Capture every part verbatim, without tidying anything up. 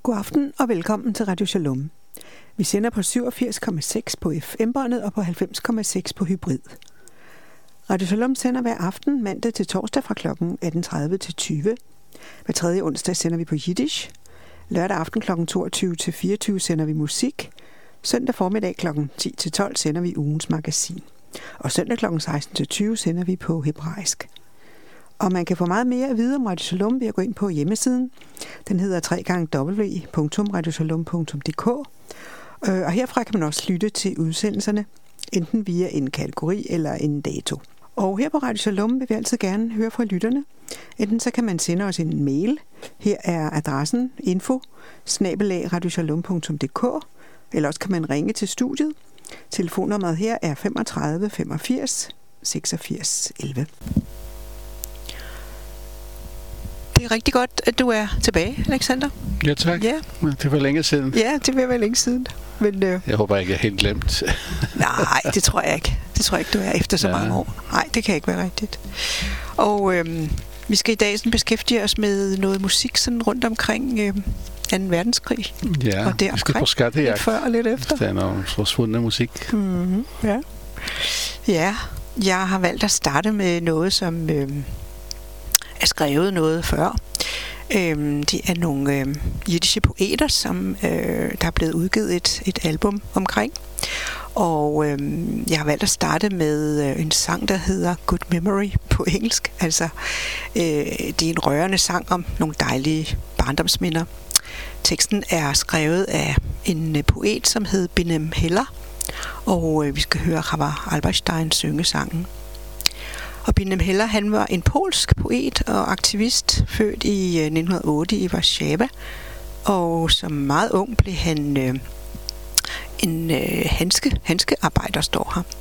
God aften og velkommen til Radio Shalom. Vi sender på syvogfirs komma seks på F M-båndet og på halvfems komma seks på hybrid. Radio Shalom sender hver aften mandag til torsdag fra klokken atten tredive til tyve. Hver tredje onsdag sender vi på Yiddish. Lørdag aften klokken toogtyve til fireogtyve sender vi musik. Søndag formiddag klokken ti til tolv sender vi ugens magasin. Og søndag klokken seksten til tyve sender vi på hebraisk. Og man kan få meget mere at vide om Radio Shalom ved at gå ind på hjemmesiden. Den hedder w w w punktum radio shalom punktum d k. Og herfra kan man også lytte til udsendelserne, enten via en kategori eller en dato. Og her på Radio Shalom vil vi altid gerne høre fra lytterne. Enten så kan man sende os en mail. Her er adressen info snabel-a radioshalom punktum d k. Eller også kan man ringe til studiet. Telefonnummeret her er femogtredive femogfirs seksogfirs elleve. Det er rigtig godt, at du er tilbage, Alexander. Ja, tak. Ja. Det var længe siden. Ja, det var længe siden. Men, øh... jeg håber ikke, jeg er helt glemt. Nej, det tror jeg ikke. Det tror jeg ikke, du er efter så ja. mange år. Nej, det kan ikke være rigtigt. Og øh, vi skal i dag sådan beskæftige os med noget musik sådan rundt omkring øh, anden verdenskrig. Ja, og vi skal på skattejagt. Lidt før og lidt efter. Det er noget forsvundne musik. Mm-hmm, ja. ja, jeg har valgt at starte med noget, som øh, er skrevet noget før. Øhm, det er nogle øh, jiddische poeter, som øh, der er blevet udgivet et, et album omkring. Og øh, jeg har valgt at starte med øh, en sang, der hedder Good Memory på engelsk. Altså, øh, det er en rørende sang om nogle dejlige barndomsminder. Teksten er skrevet af en øh, poet, som hed Binem Heller. Og øh, vi skal høre Chava Alberstein synge sangen. Og Binem Heller, han var en polsk poet og aktivist, født i nitten hundrede og otte i Warszawa. Og som meget ung blev han øh, en øh, handske, handskearbejder, står her.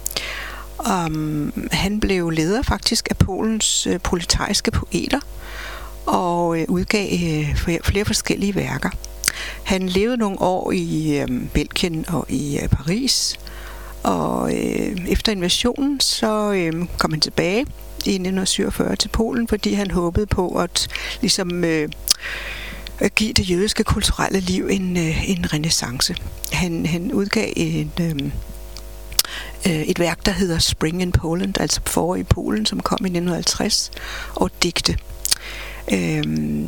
Um, han blev leder faktisk af Polens øh, proletariske poeter og øh, udgav øh, flere forskellige værker. Han levede nogle år i øh, Belgien og i øh, Paris. Og øh, efter invasionen, så øh, kom han tilbage i nitten syvogfyrre til Polen, fordi han håbede på at ligesom øh, at give det jødiske kulturelle liv en, øh, en renæssance. Han, han udgav en, øh, øh, et værk, der hedder Spring in Poland, altså forår i Polen, som kom i nitten halvtreds, og digte. Øh,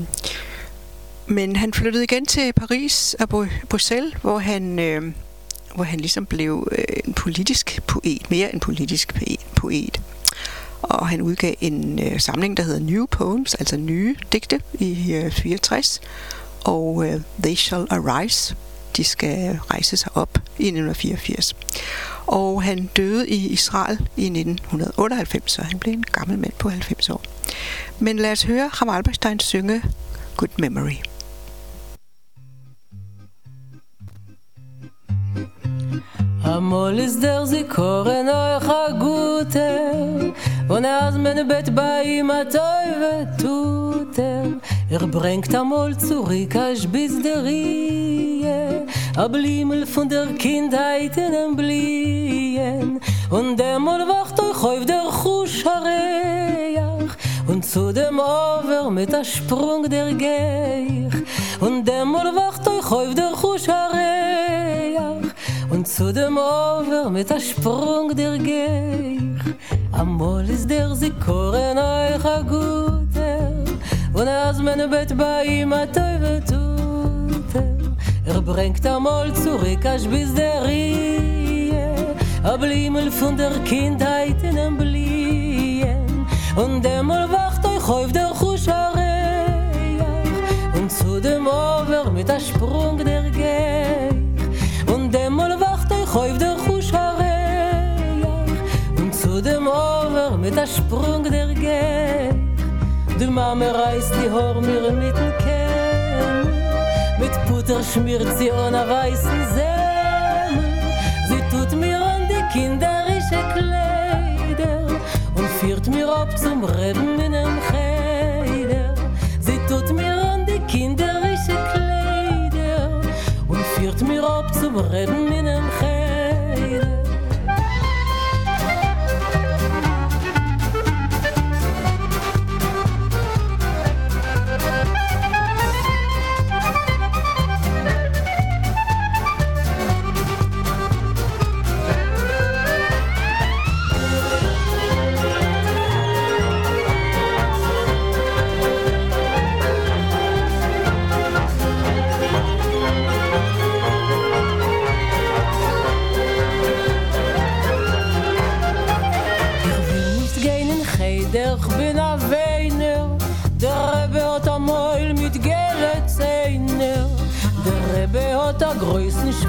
men han flyttede igen til Paris og Bruxelles, hvor han... Øh, hvor han ligesom blev øh, en politisk poet, mere en politisk poet. Og han udgav en øh, samling, der hedder New Poems, altså nye digte, i øh, fireogtres. Og øh, They Shall Arise, de skal rejse sig op i nitten fireogfirs. Og han døde i Israel i nitten otteoghalvfems, så han blev en gammel mand på halvfems år. Men lad os høre Chava Alberstein synge Good Memory. Amol is der zikoren euch a guter Und als mein Bett bei ihm a teuwe tuter Er bringt amol zurück a Spizderie A Blimmel von der Kindheit in em Blien Und demol wacht euch auf der Chusch-Hareach Und zu dem Over mit a Sprung der Geich Und demol wacht euch auf der Chusch-Hareach Und zu dem Over mit a Sprung der Geich Amol ist der Zikoren euch a guter Und als mein Bett bei ihm a teuwe tuter Er bringt amol zurück a Spizderie A Blimmel von der Kindheit in em Blien Und demol wacht euch auf der Chusch-Hareach Und zu dem Over mit a Sprung der Geich Und demol wacht euch auf der Chusch-Hareach Und zu dem Over mit a Sprung der Geich Die Mama reißt die Haar mir mit dem Kämm Mit Butter schmiert sie an a weißen Semmel Sie tut mir an die kinderische Kleider Und führt mir ab zum Reben in em Cheder Sie tut mir an die kinderische Kleider Und führt mir ab zum Reben in em Cheder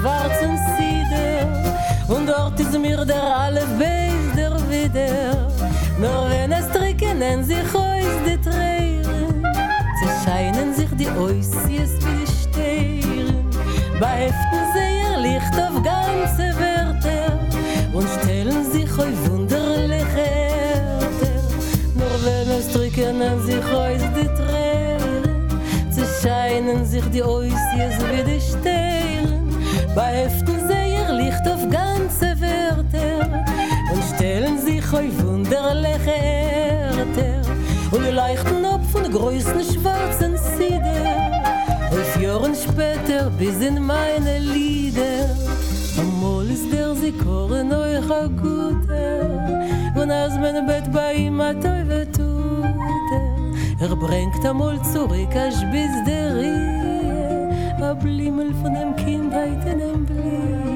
schwarzen Sieder und dort ist mir der alle Bilder wieder. Nur wenn es trickenen sich aus die Tränen, zerscheinen sich die Oisies wie die Sterne, beheften sehr Licht auf ganze Wörter und stellen sich auf wunderliche Erde. Nur wenn es trickenen sich aus die Tränen, zerscheinen sich die Oisies wie die Sterne, beheften sehr Licht auf ganze Wörter und stellen sich auf wunderliche Erde und leuchten ab von größten schwarzen Sieder auf Jahren später bis in meine Lieder. Amol ist der Sikoren euch a guter und als mein Bett bei ihm a Teufel tut er er bringt amol zurück als bis der Rie a Blimmel von dem Kindheit in dem Blick.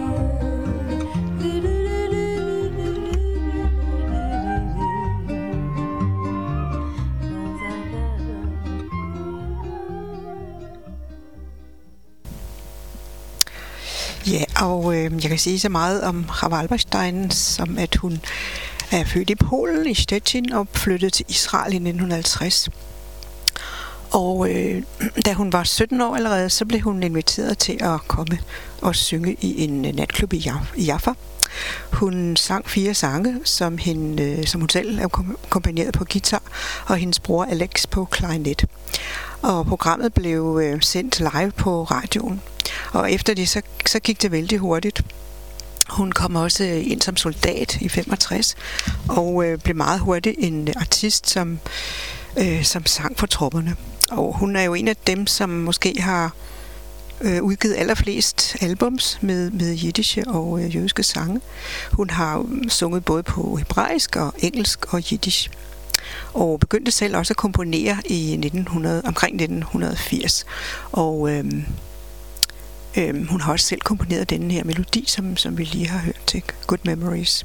Ja, og øh, jeg kan sige så meget om Chava Alberstein, som at hun er født i Polen, i Stettin, og flyttede til Israel i nitten halvtreds. Og øh, da hun var sytten år allerede, så blev hun inviteret til at komme og synge i en natklub i Jaffa. Hun sang fire sange, som, hende, som hun selv akkompagnerede på guitar, og hendes bror Alex på klarinet. Og programmet blev øh, sendt live på radioen. Og efter det, så, så gik det vældig hurtigt. Hun kom også ind som soldat i femogtres, og øh, blev meget hurtigt en artist, som, øh, som sang for tropperne. Og hun er jo en af dem, som måske har øh, udgivet allerflest albums med, med jiddische og øh, jødiske sange. Hun har sunget både på hebraisk og engelsk og jiddisch. Og begyndte selv også at komponere i nitten hundrede, omkring nitten firs. Og øh, øh, hun har også selv komponeret denne her melodi, som, som vi lige har hørt til, Good Memories.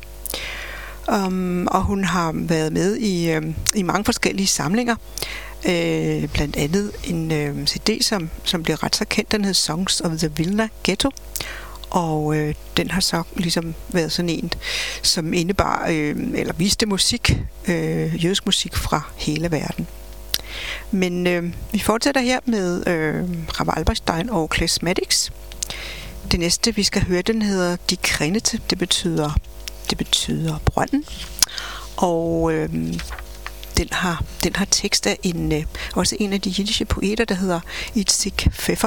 Um, og hun har været med i, øh, i mange forskellige samlinger. Øh, blandt andet en øh, C D, som, som blev ret så kendt, den hed Songs of the Vilna Ghetto. Og øh, den har så ligesom været sådan en, som indebar, øh, eller viste musik, øh, jødisk musik fra hele verden. Men øh, vi fortsætter her med øh, Chava Alberstein og Klezmatics. Det næste, vi skal høre, den hedder Die Krænete. Det betyder, det betyder brønden. Og øh, den har, den har tekst af en, øh, også en af de jiddische poeter, der hedder Itzik Pfeffer.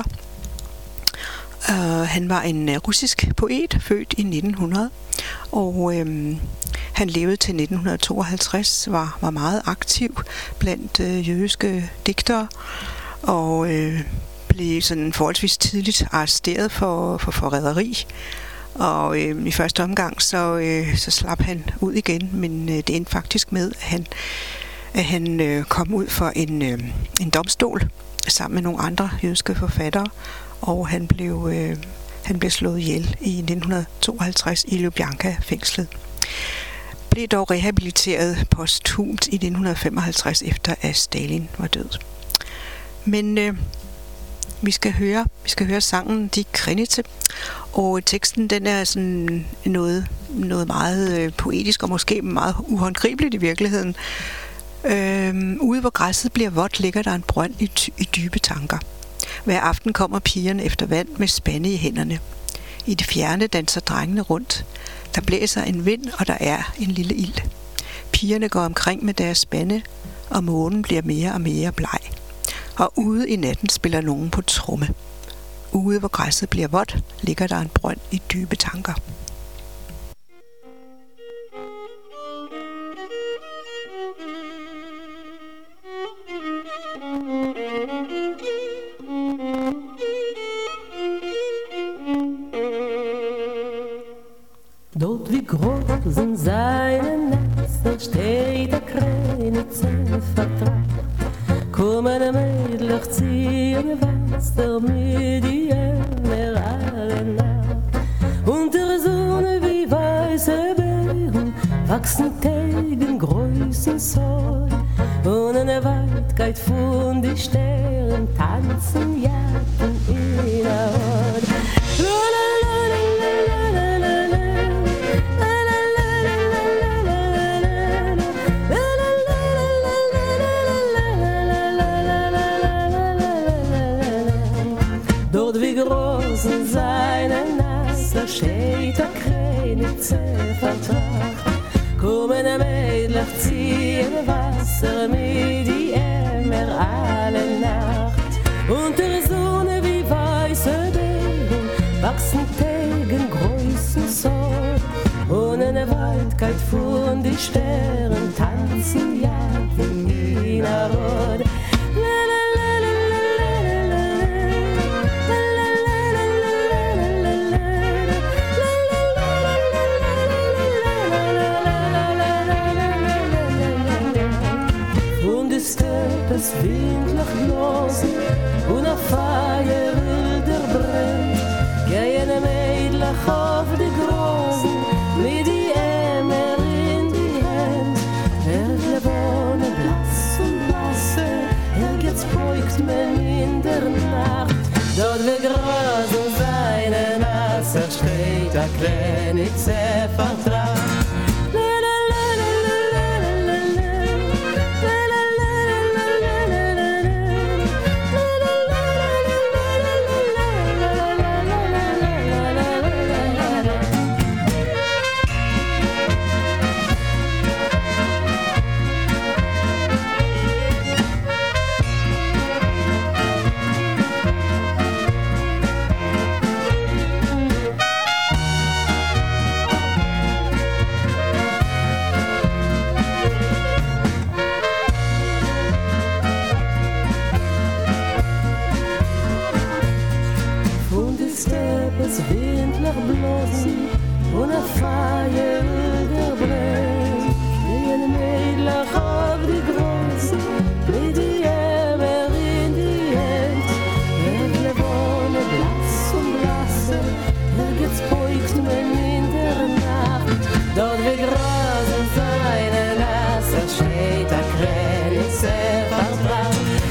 Uh, han var en uh, russisk poet, født i nitten hundrede, og uh, han levede til nitten tooghalvtreds, var, var meget aktiv blandt uh, jødiske digtere, og uh, blev sådan forholdsvis tidligt arresteret for, for forræderi. Og uh, i første omgang, så, uh, så slap han ud igen, men uh, det endte faktisk med, at han, at han uh, kom ud for en, uh, en domstol sammen med nogle andre jødiske forfattere, og han blev, øh, han blev slået ihjel i nitten tooghalvtreds i Lubjanka-fængslet. Blev dog rehabiliteret posthumt i nitten femoghalvtreds, efter at Stalin var død. Men øh, vi skal høre, vi skal høre sangen Die Krænete, og teksten den er sådan noget, noget meget øh, poetisk og måske meget uhåndgribeligt i virkeligheden. Øh, ude hvor græsset bliver vådt, ligger der en brønd i, i dybe tanker. Hver aften kommer pigerne efter vand med spande i hænderne. I det fjerne danser drengene rundt. Der blæser en vind, og der er en lille ild. Pigerne går omkring med deres spande, og månen bliver mere og mere bleg. Og ude i natten spiller nogen på tromme. Ude hvor græsset bliver vådt, ligger der en brønd i dybe tanker. Dort wie groß sind seine Netze, steht der Kränitze vertragt. Kommen Mädlich ziehen Wasser mit ihr alle Nacht. Unter der Sonne wie weiße Beeren wachsen Tegen großen Zoll. Und in der Weitkeit von die Sternen tanzen Jacken in der Haut. steht a Krenitze Vertrag. Kommen am Eidlach ziehen Wasser mit die Emmer alle Nacht. Unter Sonne wie weiße Beeren wachsen Tegen großen Sorg. Und in der Waldkeit fuhren die Sterne tanzen jagen in der Rot. Das windlich bloßen und a Feier wilder brennt. Gehen am Eidlach auf die Großen mit die Emmer in die Hand. Wird Levone blass und blasse, hergeht's beugt man in der Nacht. Dort wir grasen seine Nasser steht a Krenitze Vertrag. Und a Feier wilder brennt. Gehen am Eidlach auf die Großen mit die Emmer in die Hand. Wird Levone blass und blasse, hergeht's beugt man in der Nacht. Dort wir grasen seine Nasser steht a Krenitze Vertrag.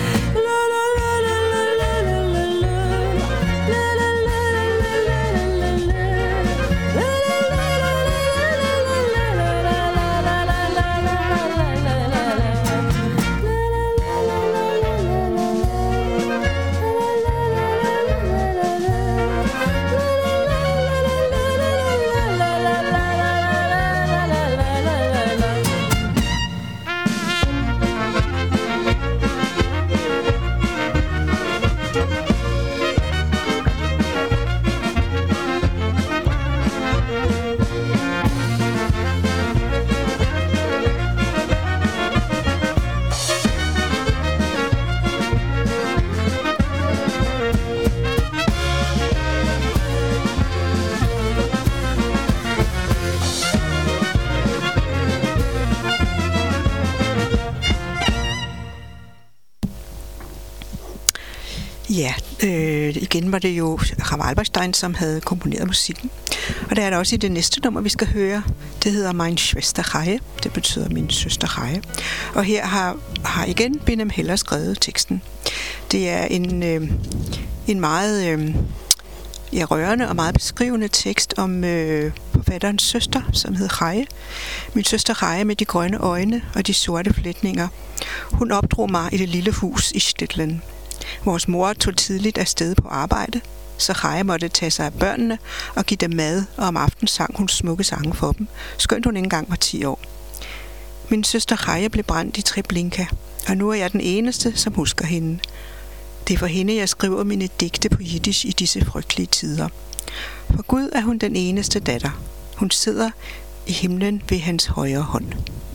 Ja, øh, igen var det jo Ravel Alberstein, som havde komponeret musikken. Og der er der også i det næste nummer, vi skal høre. Det hedder Mein Schwester Chaye. Det betyder min søster Chaye. Og her har, har igen Behnam Heller skrevet teksten. Det er en, øh, en meget øh, ja, rørende og meget beskrivende tekst om øh, forfatterens søster, som hed Chaye. Min søster Chaye med de grønne øjne og de sorte flætninger. Hun opdrog mig i det lille hus i Stetlen. Vores mor tog tidligt afsted på arbejde, så Chaye måtte tage sig af børnene og give dem mad, og om aftenen sang hun smukke sange for dem, skønt hun ikke engang var ti år. Min søster Chaye blev brændt i Treblinka, og nu er jeg den eneste, som husker hende. Det er for hende, jeg skriver mine digte på jiddisch i disse frygtelige tider. For Gud er hun den eneste datter. Hun sidder i himlen ved hans højre hånd.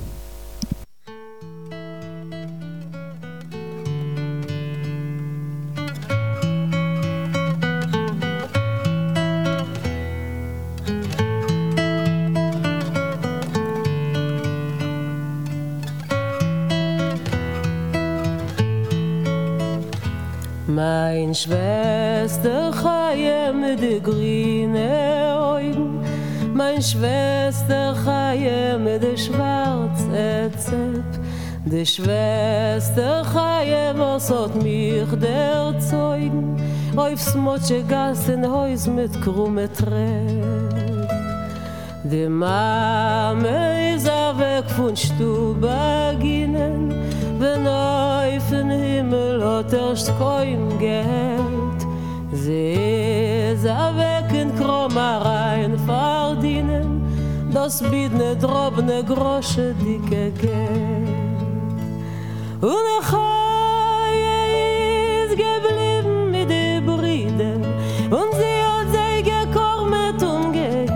Mein Schwester Chaye mit de grüne Augen, mein Schwester Chaye mit de schwarze Zepp, de Schwester Chaye, was hat mich der Zeugen, aufs Motsche Gassen Haus mit krumme Trepp. Die Mame ist a weg von Stubaginen, wenn auf den Himmel hat erst kein Geld. Sie ist a weg in krummer rein verdienen, das biedne drobne Grosche dicke Geld. Und ich ist geblieben mit den Brüdern und sie hat sich gekommen und gehielt.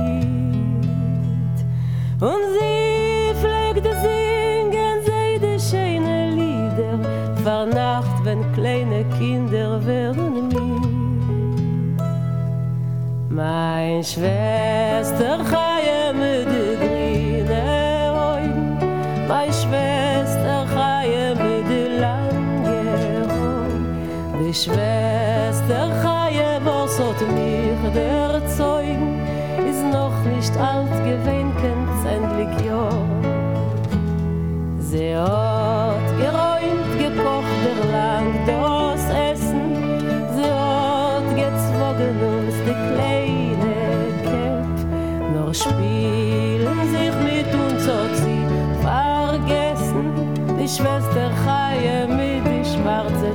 Und sie pflegte singen, sie die schöne Lieder, vor Nacht, wenn kleine Kinder werden mit. Mein Schwester Chaie mit den grünen Augen, meine Schwester Chaie mit den langen Augen, die Schwester Chaie, was hat mich erzeugen, ist noch nicht alt gewesen, kennt's endlich Jahr. Sie hat geräumt, gekocht, erlangt das Essen, sie hat gezwungen uns die kleine Kämpf, nur spielen sich mit uns, hat sie vergessen, die Schwester Chaie mit die schwarze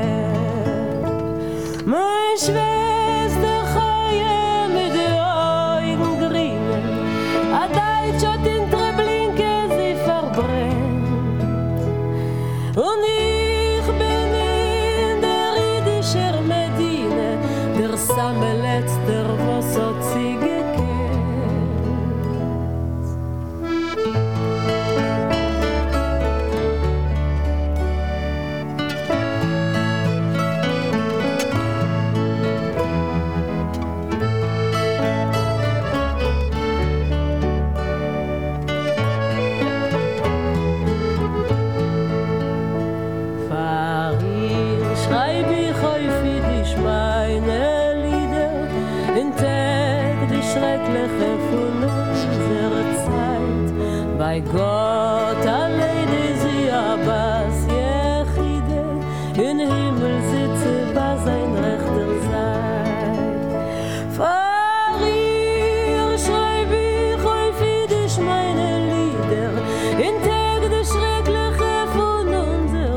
Zähne. Meine Schwester Chaie mit den Augen grünen, a Deutsch hat in Treblinke sie verbrennt. Und ich bin in der jüdischen Medine, der samme letzter, was hat sie gekannt. Bei Gott allein ist sie Abbas Yechide, in Himmel sitze bei sein rechter Seite. Vor ihr schreib ich auf Jiddisch meine Lieder, in Tag der Schreckliche von unserer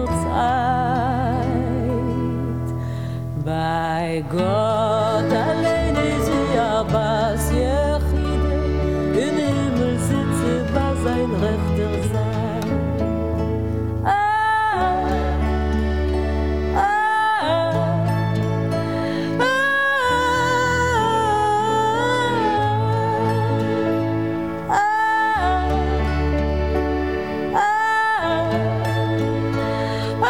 Zeit. Bei Gott allein ist sie Abbas Yechide, in Himmel sitze bei sein rechter Seite. Ah, ah, ah, ah, ah,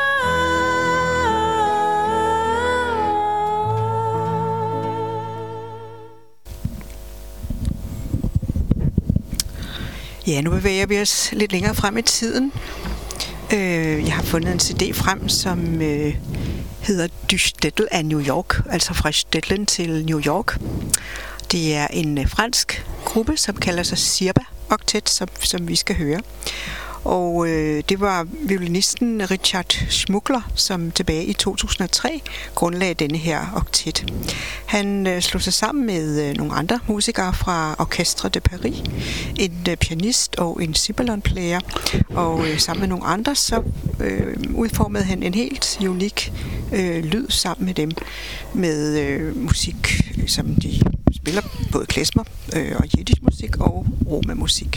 Ja, nu bevæger vi os lidt længere frem i tiden. Øh, jeg har fundet en C D frem, som øh, hedder Du Shtetl af New York, altså fra Stetlen til New York. Det er en øh, fransk gruppe, som kalder sig Sirba Octet, som, som vi skal høre. Og øh, det var violinisten Richard Schmuckler, som tilbage i to tusind og tre grundlagde denne her oktet. Han øh, slog sig sammen med øh, nogle andre musikere fra Orchestre de Paris, en øh, pianist og en ciballon-player, og øh, sammen med nogle andre, så øh, udformede han en helt unik øh, lyd sammen med dem, med øh, musik, som de spiller både klezmer øh, og jiddisch musik og romamusik.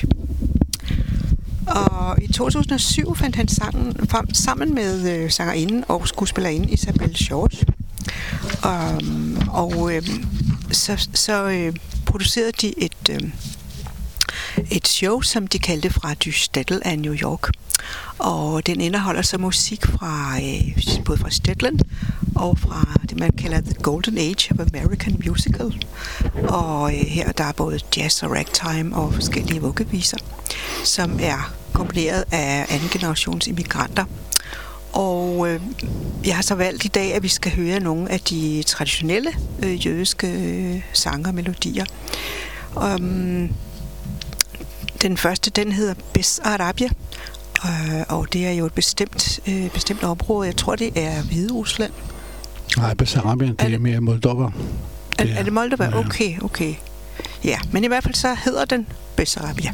Og i to tusind og syv fandt han sangen frem sammen med øh, sangerinden og skuespillerinden Isabelle George. Um, og øh, så, så øh, producerede de et, øh, et show, som de kaldte fra Du Shtetl af New York. Og den indeholder så musik fra øh, både fra Stetlen og fra det, man kalder The Golden Age of American Musical. Og øh, her der er både jazz og ragtime og forskellige vuggeviser, som er kombineret af anden generations immigranter. Og øh, jeg har så valgt i dag, at vi skal høre nogle af de traditionelle øh, jødiske øh, sange og melodier. Um, den første, den hedder Bessarabia, øh, og det er jo et bestemt, øh, bestemt område. Jeg tror, det er Hviderusland. Nej, Bessarabia, det er, er mere Moldova. Er det, er, er det Moldova? Ja. Okay, okay. Ja, men i hvert fald så hedder den Bessarabia.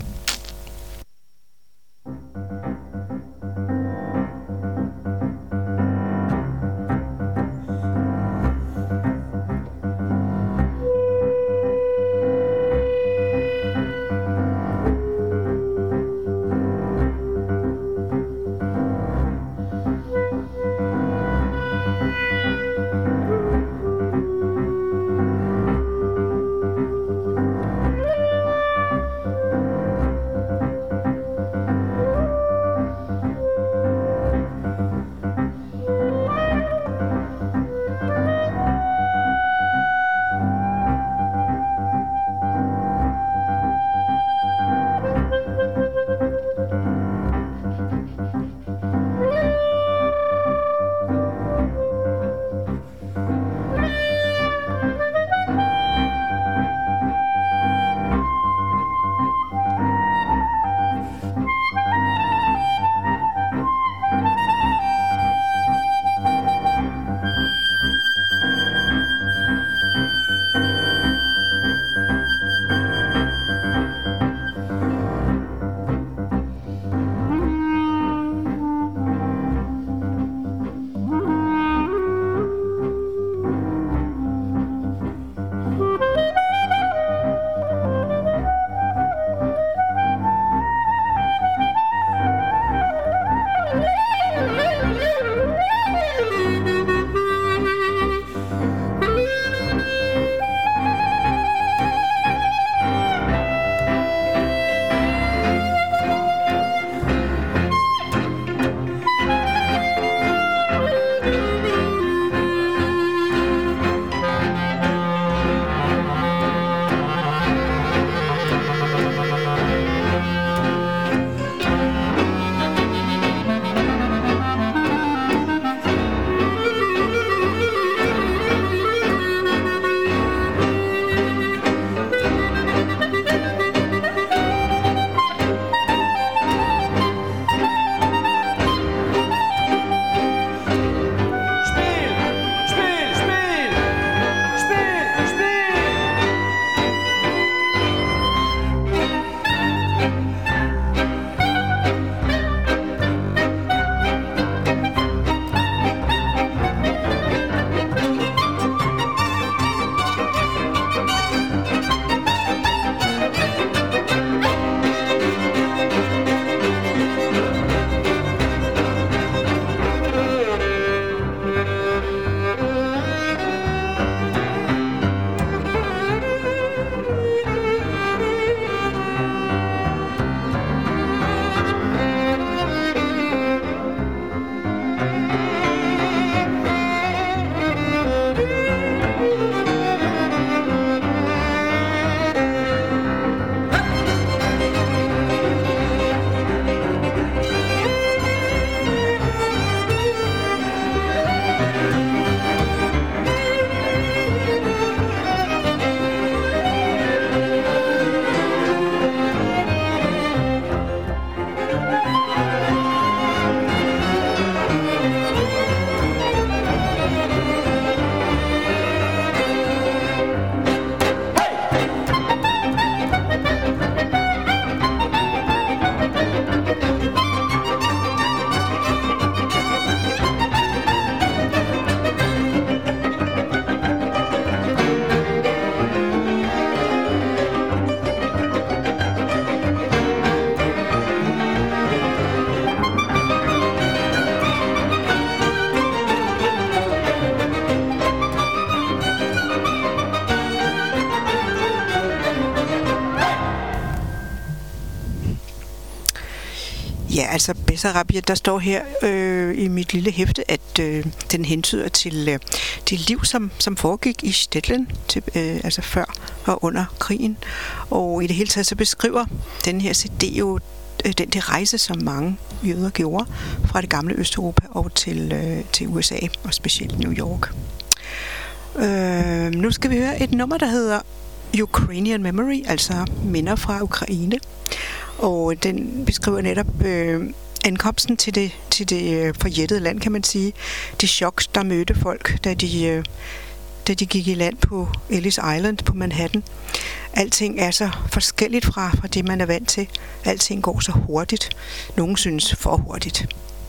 Ja, altså Bessarabia, der står her øh, i mit lille hæfte, at øh, den hentyder til øh, det liv, som, som foregik i Stettin, til, øh, altså før og under krigen. Og i det hele taget så beskriver den her C D jo øh, den der rejse, som mange jøder gjorde fra det gamle Østeuropa og til, øh, til U S A, og specielt New York. Øh, nu skal vi høre et nummer, der hedder Ukrainian Memory, altså minder fra Ukraine. Og den beskriver netop øh, ankomsten til det, til det øh, forjættede land, kan man sige. De chok, der mødte folk, da de, øh, da de gik i land på Ellis Island på Manhattan. Alting er så forskelligt fra, fra det, man er vant til. Alting går så hurtigt. Nogen synes for hurtigt.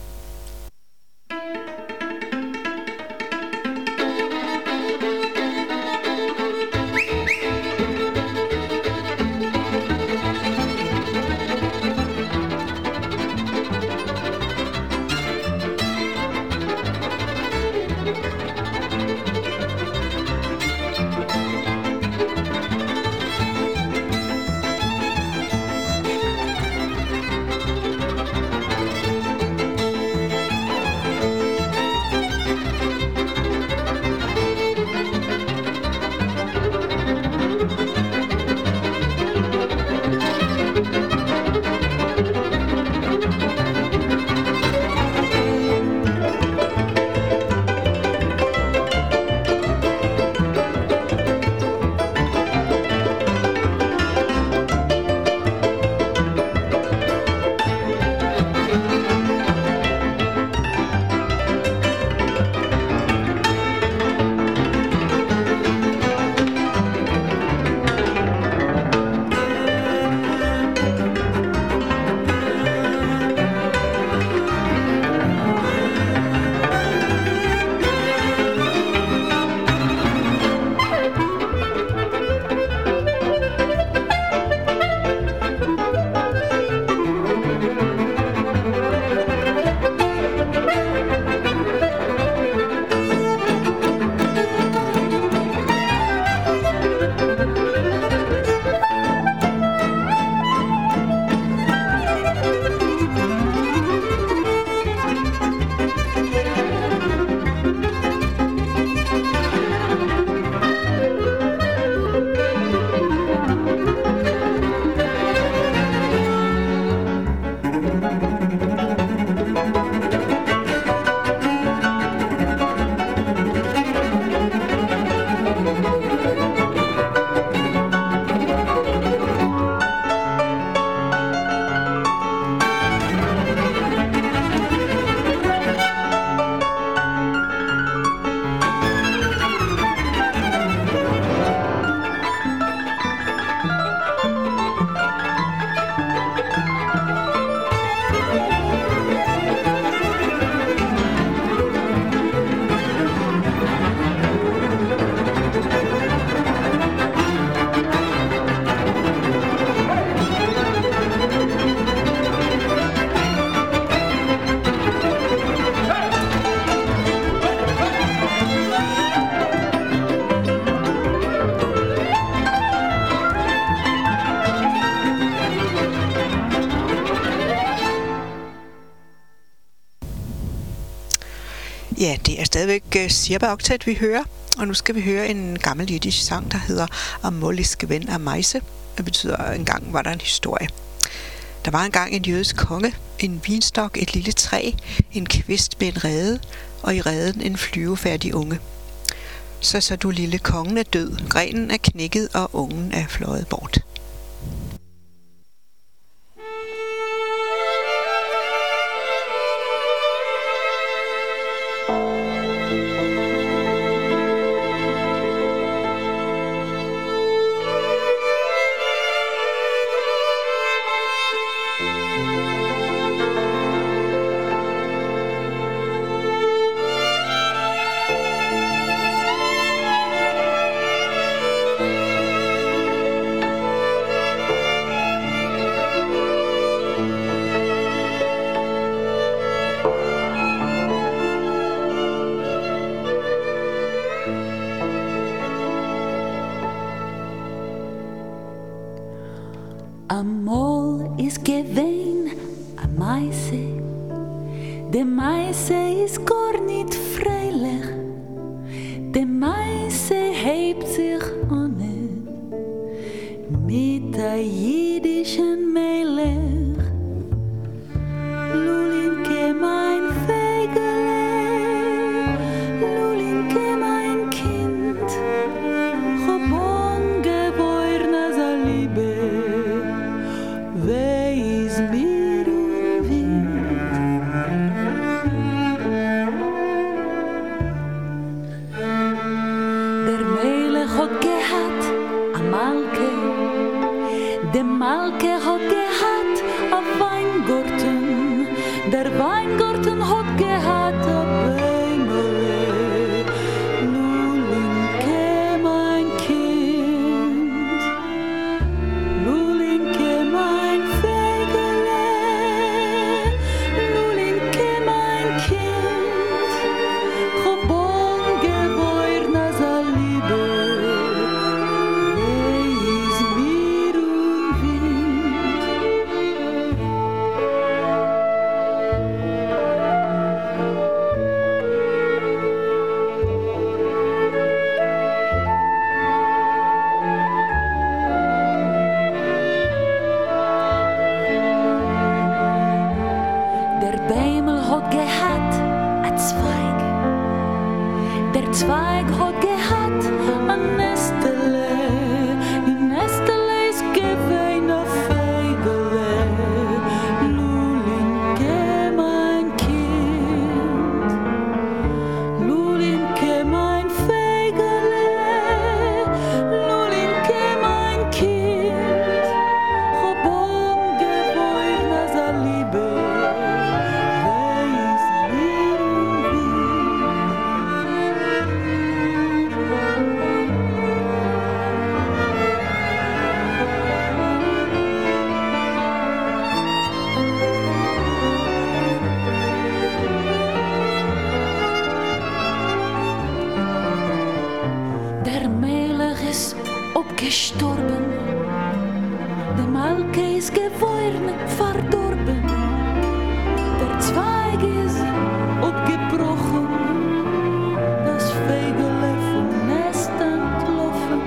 Ja, det er stadigvæk uh, Sirpa Oktet, vi hører. Og nu skal vi høre en gammel jiddisch sang, der hedder Amolisk ven af Meise. Det betyder, at engang var der en historie. Der var engang en jødisk konge, en vinstok, et lille træ, en kvist med en rede, og i reden en flyvefærdig unge. Så så du lille, kongen er død, grenen er knækket, og ungen er fløjet bort. Amol is gewein, a meise, de meise is gar nicht freilich, de meise hebt sich ohne mit der jüdischen Melech. Lulinke mein Fegele, Lulinke mein Kind, geboren geboren als a Liebe, weis mir und Wind. Der Melech hat gehad a Malke, der Malke hat gehad a Weingarten, der Weingarten hat gehad a Bäumele. Lulinke mein Kind, Lulinke mein Fegele, Lulinke mein Kind, geboren geboren als a Liebe, weis mir und Wind. Der Bäumel hat gehad a Zweig, der Zweig hat gehad a Nestele, in Nestele is gewein a Fegele. Lulinke mein Kind, Lulinke mein Fegele, Lulinke mein Kind, geboren geboren als a Liebe, weis mir und Wind. Der Melech ist abgestorben, der Malke ist geworden, verdorben, der Zweig ist abgebrochen, das Fegele vom Nest entlaufen.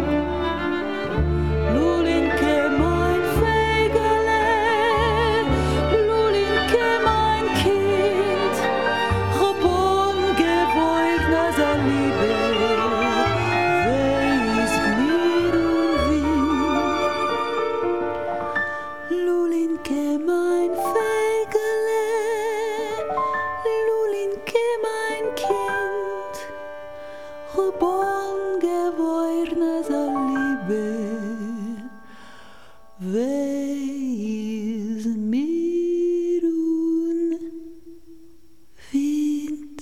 Lulinke mein Fegele, Lulinke mein Kind, geboren geboren als a Liebe, weis mir und Wind. Lulinke mein Fegele, Lulinke mein Kind, geboren geboren als a Liebe, weis mir und Wind.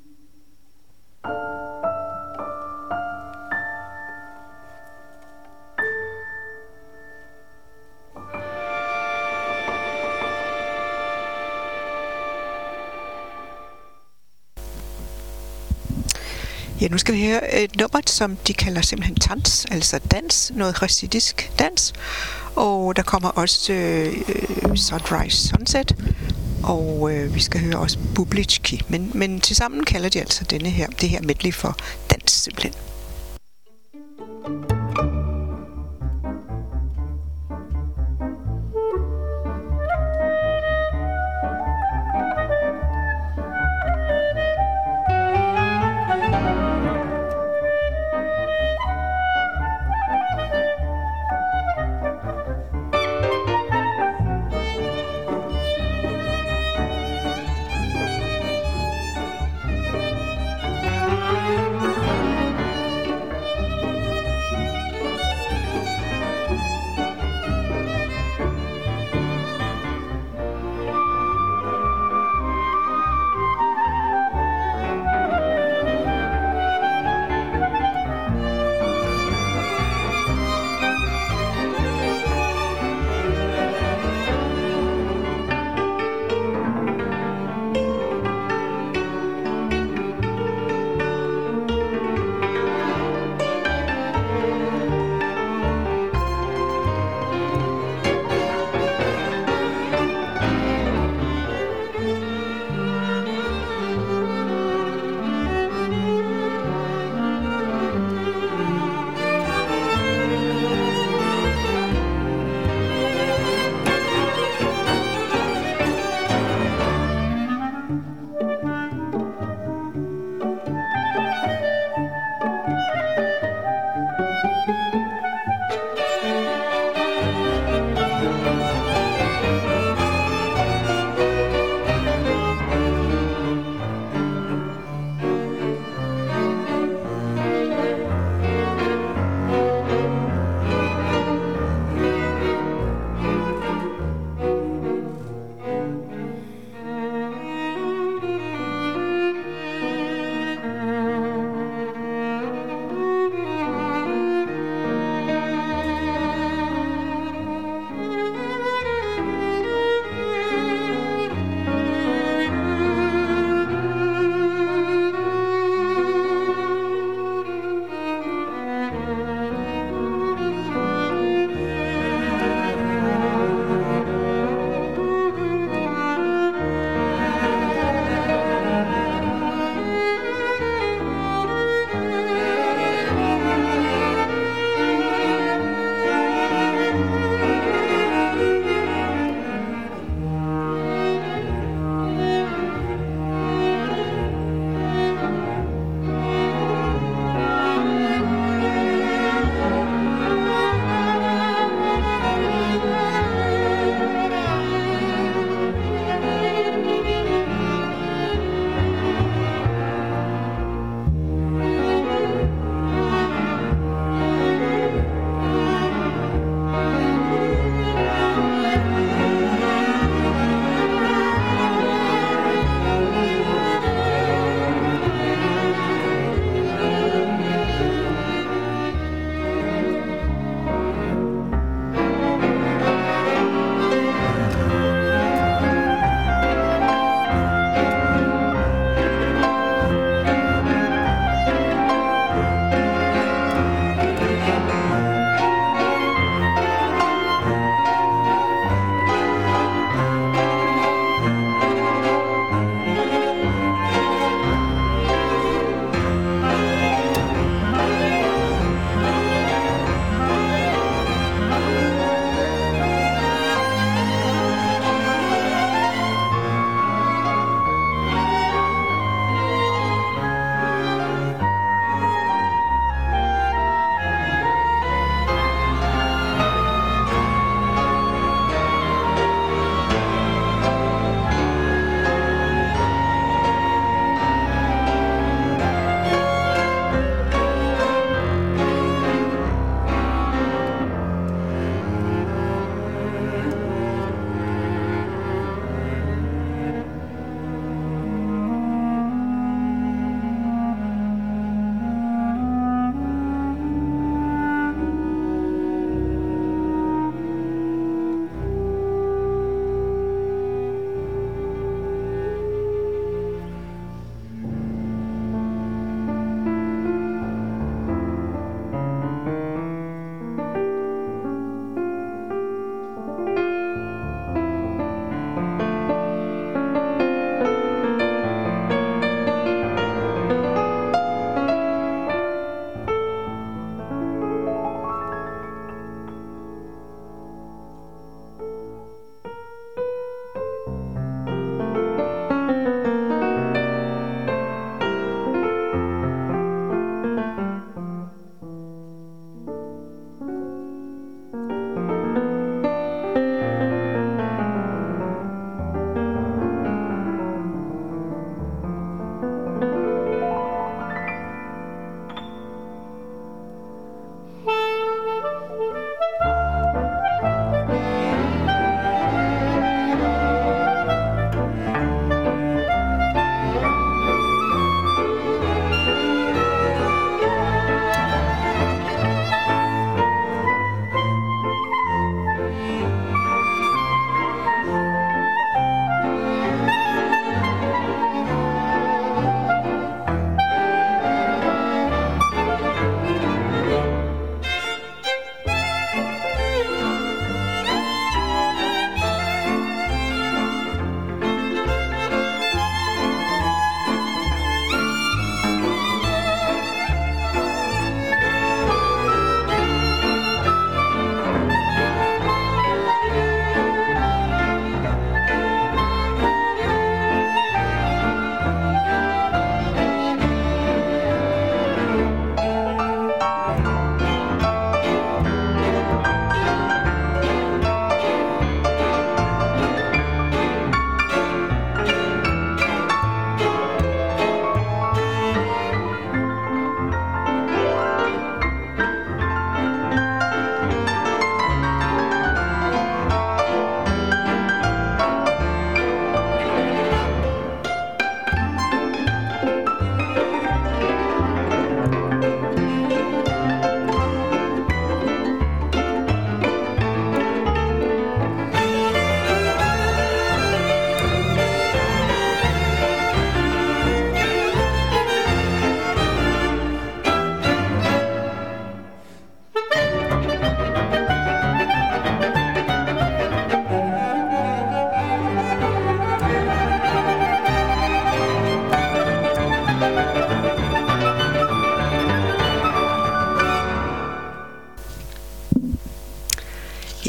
Ja, nu skal vi høre et nummer, som de kalder simpelthen tans, altså dans, noget chassidisk dans. Og der kommer også øh, Sunrise Sunset, og øh, vi skal høre også Bublitski. Men, men tilsammen kalder de altså denne her, det her medley for dans simpelthen.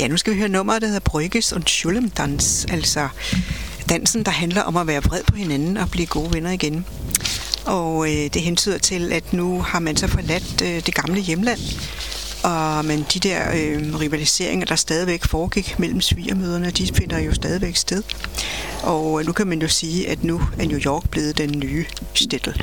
Ja, nu skal vi høre nummeret, der hedder Brygges und Schulemdans, altså dansen, der handler om at være vred på hinanden og blive gode venner igen. Og øh, det hentyder til, at nu har man så forladt øh, det gamle hjemland, og men de der øh, rivaliseringer, der stadigvæk foregik mellem svigermøderne, de finder jo stadigvæk sted. Og nu kan man jo sige, at nu er New York blevet den nye Stettel.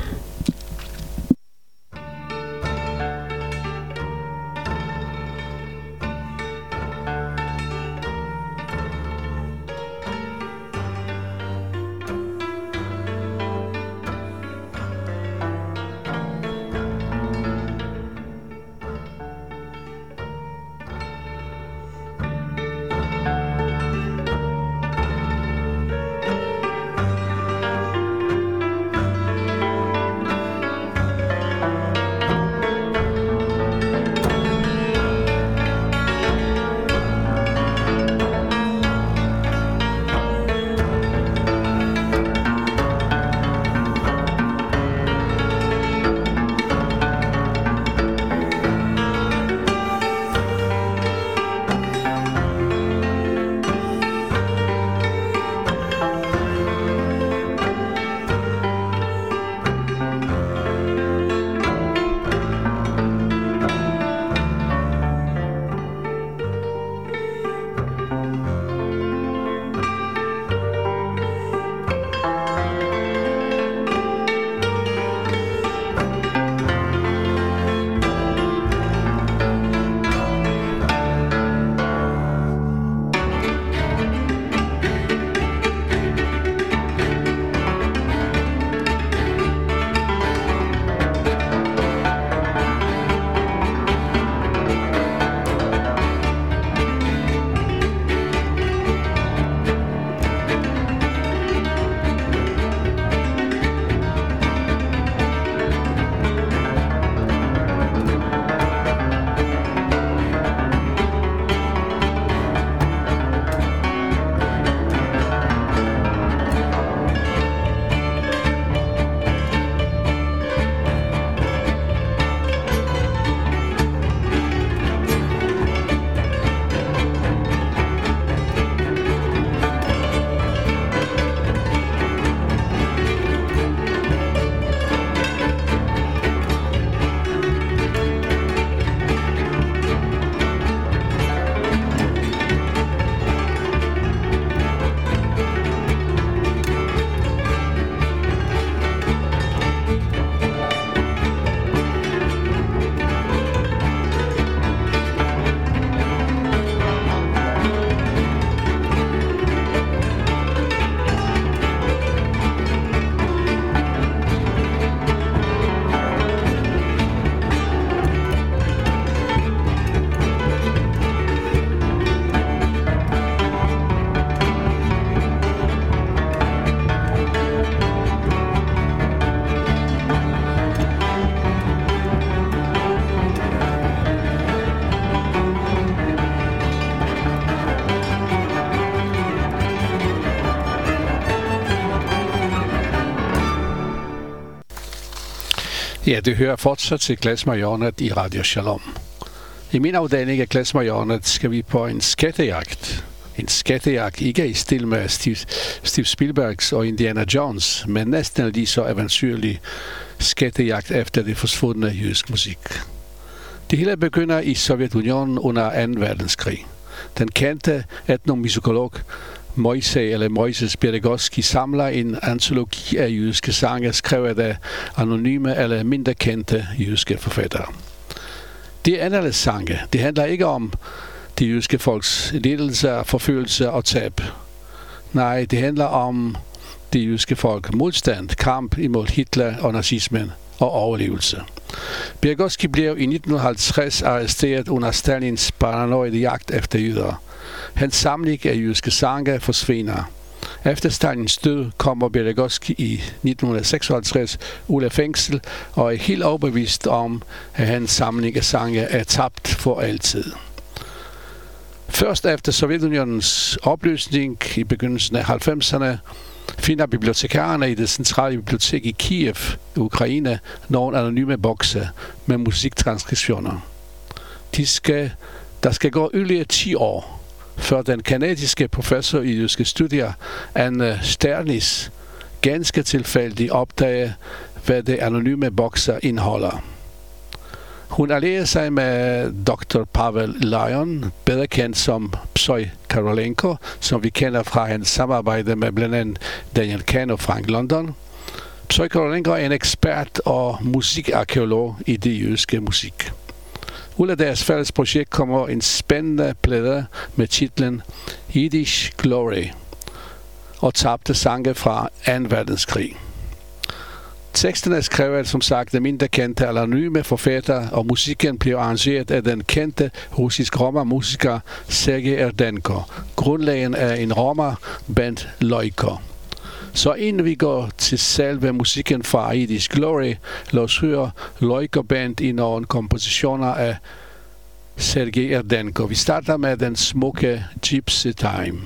Ja, det hører fortsat til Klezmer-hjørnet i Radio Shalom. I min afdeling af Klezmer-hjørnet skal vi på en skattejagt. En skattejagt ikke i stil med Steve, Steve Spielbergs og Indiana Jones, men næsten lige så eventyrlig skattejagt efter det forsvundne jødisk musik. Det hele begynder i Sovjetunionen under anden verdenskrig. Den kendte etnomusikolog Moise eller Moises Berezovskij samler en antologi af jødiske sange skrevet af anonyme eller mindre kendte jødiske forfattere. Det er anderledes sange. Det handler ikke om de jødiske folks lidelse, forfølgelse og tab. Nej, det handler om de jødiske folk modstand, kamp imod Hitler og nazismen og overlevelse. Berezovskij blev i nitten halvtreds arresteret under Stalins paranoide jagt efter jøder. Hans samling af jødiske sange forsvinder. Efter Stalins død kommer Berezovskij i nitten seksoghalvtreds ud af fængsel og er helt overbevist om, at hans samling af sange er tabt for altid. Først efter Sovjetunionens opløsning i begyndelsen af halvfemserne finder bibliotekarerne i det centrale bibliotek i Kiev, Ukraine, nogle anonyme bokse med musiktranskriptioner. De skal, der skal gå yderligere ti år, for den kanadiske professor i jødiske studier, Anne Sternis, ganske tilfældigt opdage, hvad det anonyme bokser indeholder. Hun allierede sig med doktor Pavel Lyon, bedre kendt som Psy Karolenko, som vi kender fra hans samarbejde med blandt andet Daniel Kahn og Frank London. Psy Karolenko er en ekspert og musikarkeolog i det jødiske musik. Ud af deres fælles projekt kommer en spændende plade med titlen Yiddish Glory og tabte sange fra anden verdenskrig. Teksten er skrevet, som sagt, af mindre kendte anonyme forfatter, og musikken bliver arrangeret af den kendte russisk-roma-musiker Sergej Erdenko, grundlæggeren af en roma-band Loiko. Så inden vi går til selve musikken fra Yiddish Glory, lad os høre Loiko-band i nogle kompositioner af Sergej Erdenko. Vi starter med den smukke Gypsy Time.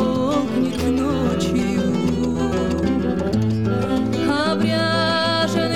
Обряжен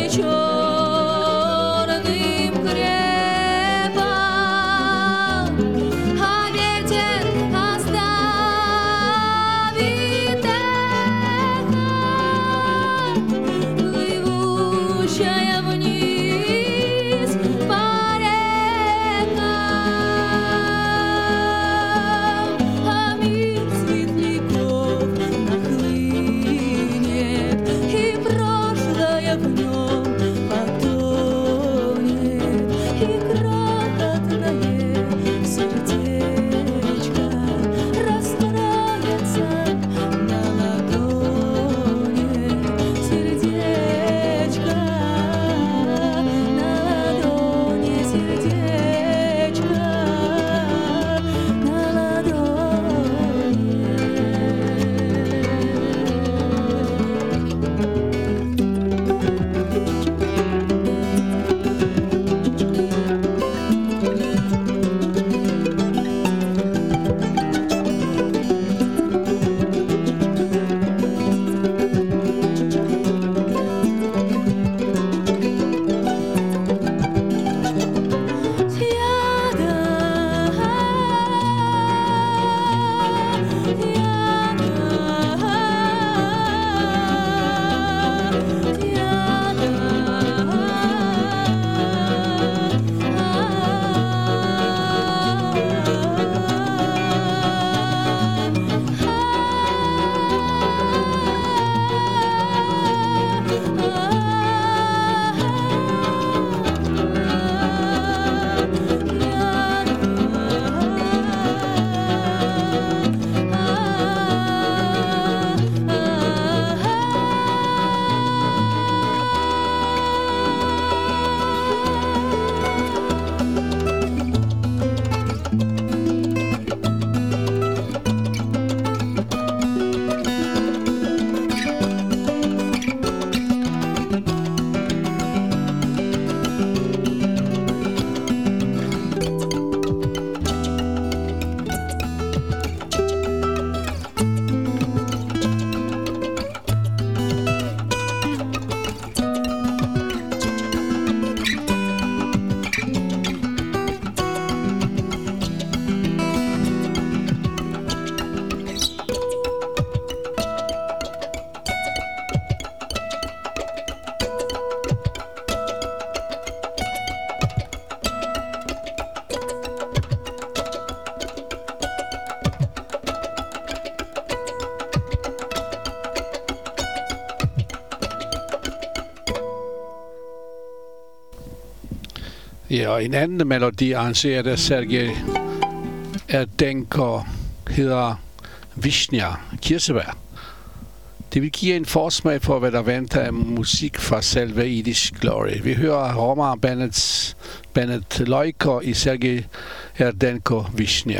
Ja, en anden melodi arrangeret af Sergej Erdenko hedder Vishnia, kirsebær. Det vil give en forsmag på, hvad der venter af musik fra selve Yiddish Glory. Vi hører Roma Bennett, Bennett Leuker i Sergej Erdenko Vishnia.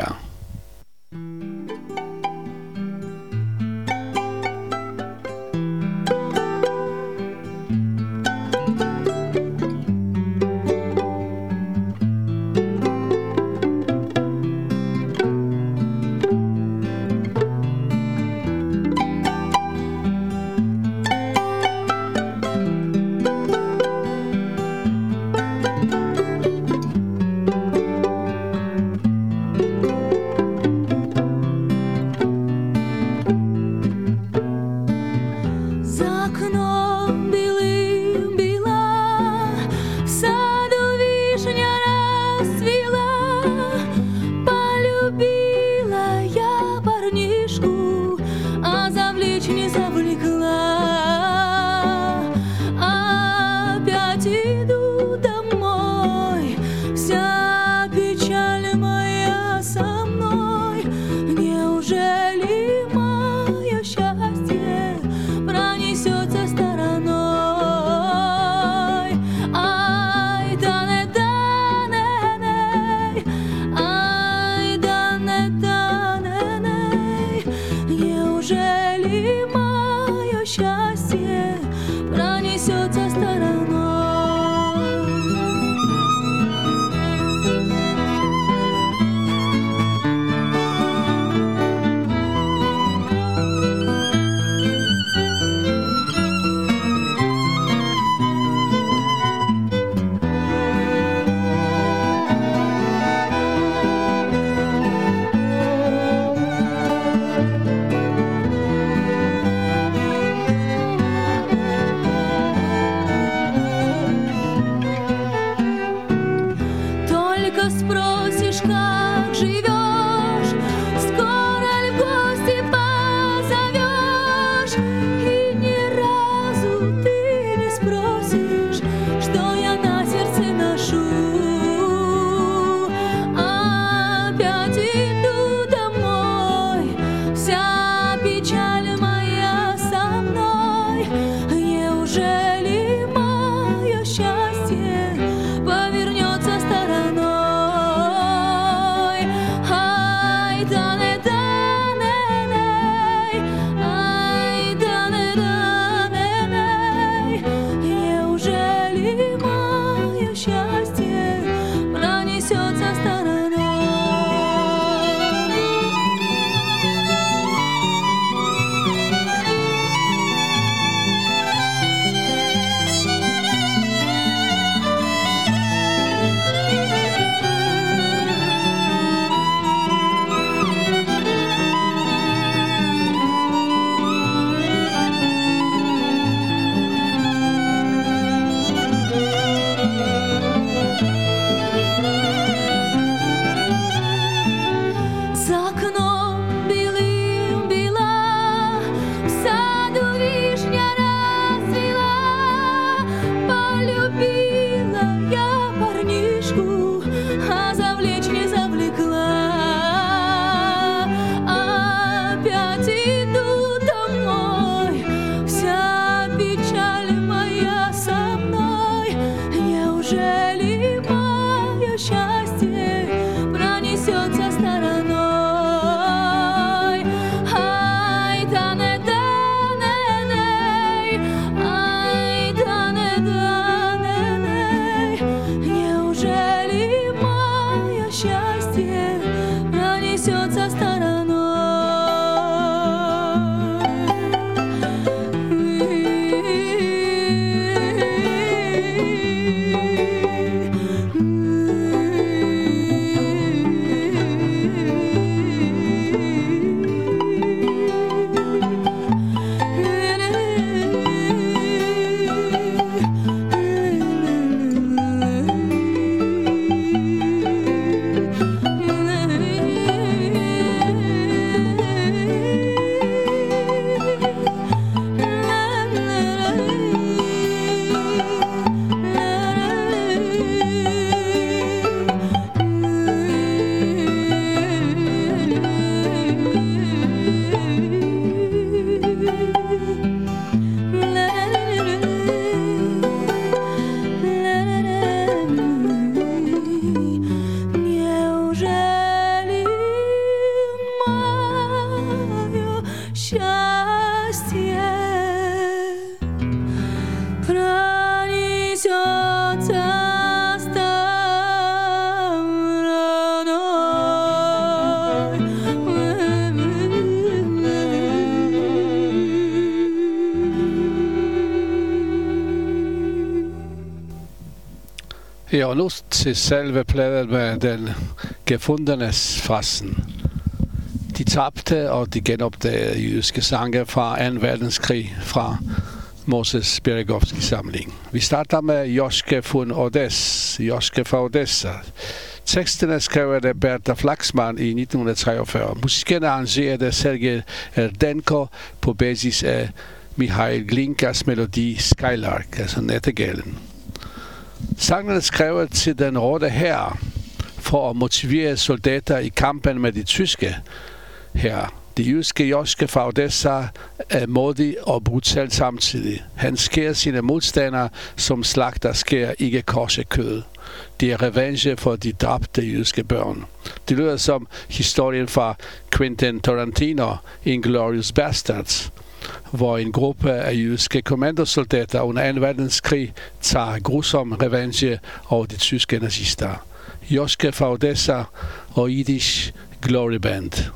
Ja, og nu til selve pladen med den gefundenes frasen. De tabte og de genopdagede jødiske sange fra anden verdenskrig fra Moses Bjerregovskis samling. Vi starter med Joske von Odessa. Joske fra Odessa. Teksten er skrevet af Berta Flaxman i nitten treogfyrre. Musikken er arrangeret af Sergej Erdenko på basis af Mihail Glinkas melodi Skylark, altså Nattergalen. Sangen er skrevet til den Røde Hær for at motivere soldater i kampen med de tyske hær. Det jødiske Joske fra Odessa er modig og brutal samtidig. Han skærer sine modstandere, som slagter skærer ikke korsekød. Det er revanche for de dræbte jødiske børn. Det lyder som historien fra Quentin Tarantino, Inglourious Basterds, hvor en gruppe af jødiske kommandosoldater under anden verdenskrig tager grusom revanche over de tyske nazister. Joske fra Odessa og Yiddish Glory Band.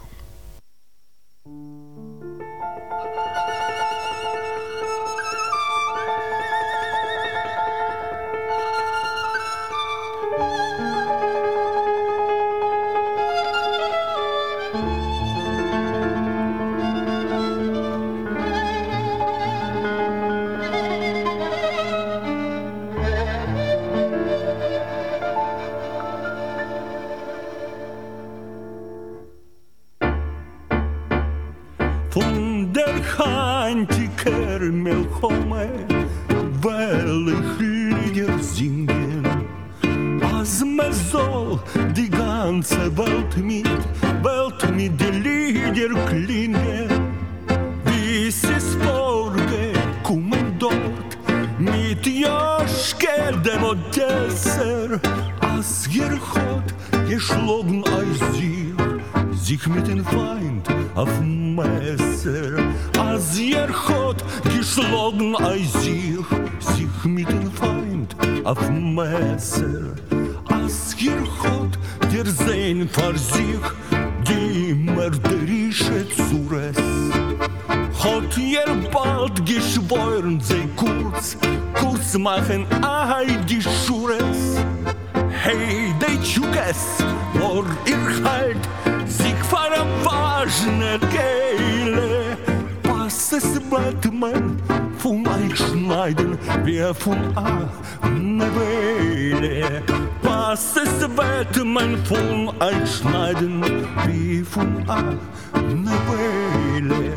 Machen ai die Schures. Hey, de Tschukes, vor ihr halt sich fara важne Keile. Was es Batman vom Einschneiden, wer von A ne Weile. Was es Batman vom Einschneiden, wie von A ne Weile.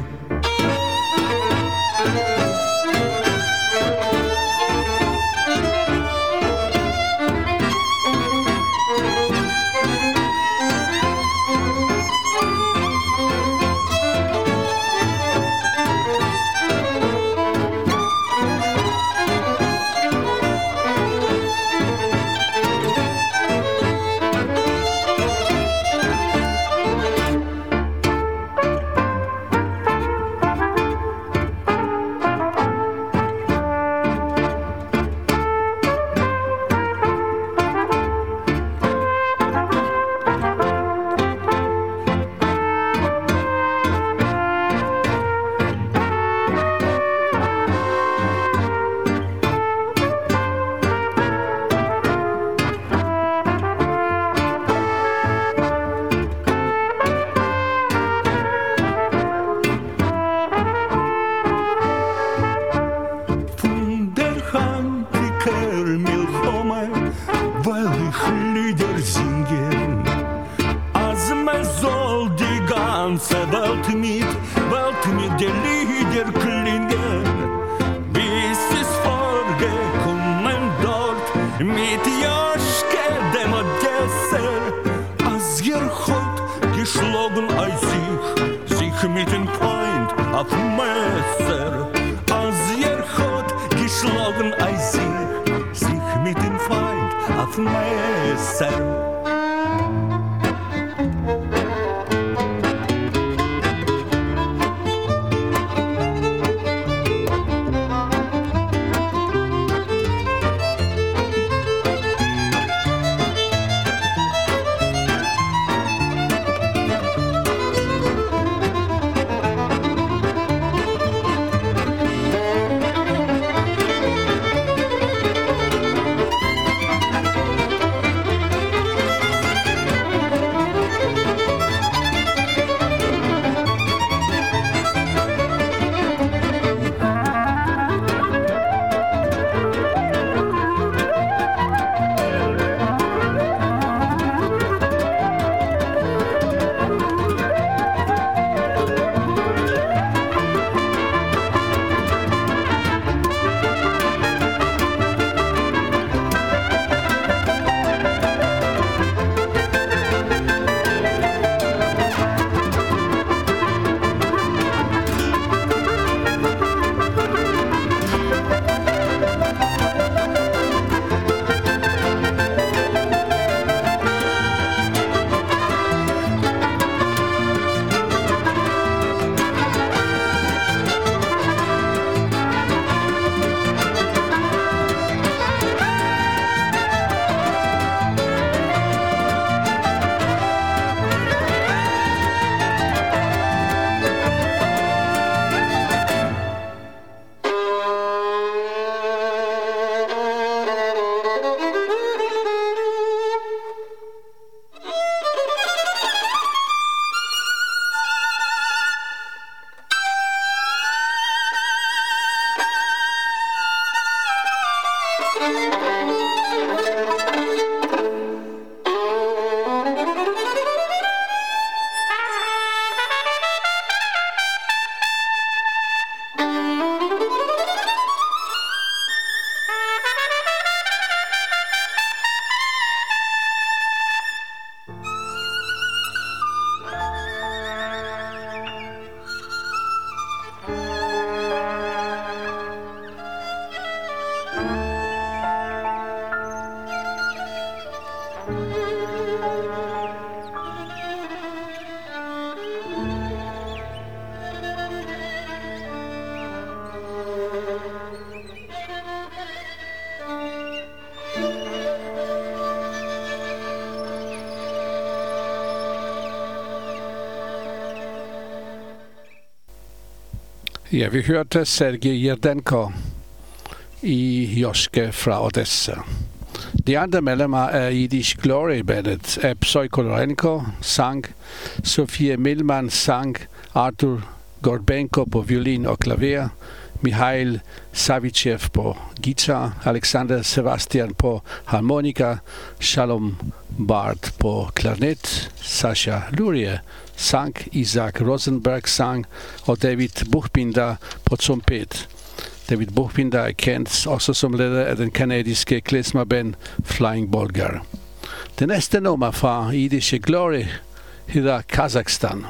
Ja, vi hørte Sergej Yerdenko i Joske fra Odessa. De andre medlemmer af Yiddish Glory Bandet er Psy Kolorenko, sang, Sofie Milman, sang, Artur Gorbenko på violin og klaver, Mikhail Savichev på guitar, Alexander Sebastian på harmonika, Shalom Bard på klarnet, Sasha Lurie sang, Isaac Rosenberg sang og David Buchbinder på trompet. David Buchbinder er kendt også som leder af den kanadiske klezmerband Flying Bulgar. Det næste nummer fra Yiddish Glory hedder Kazakhstan.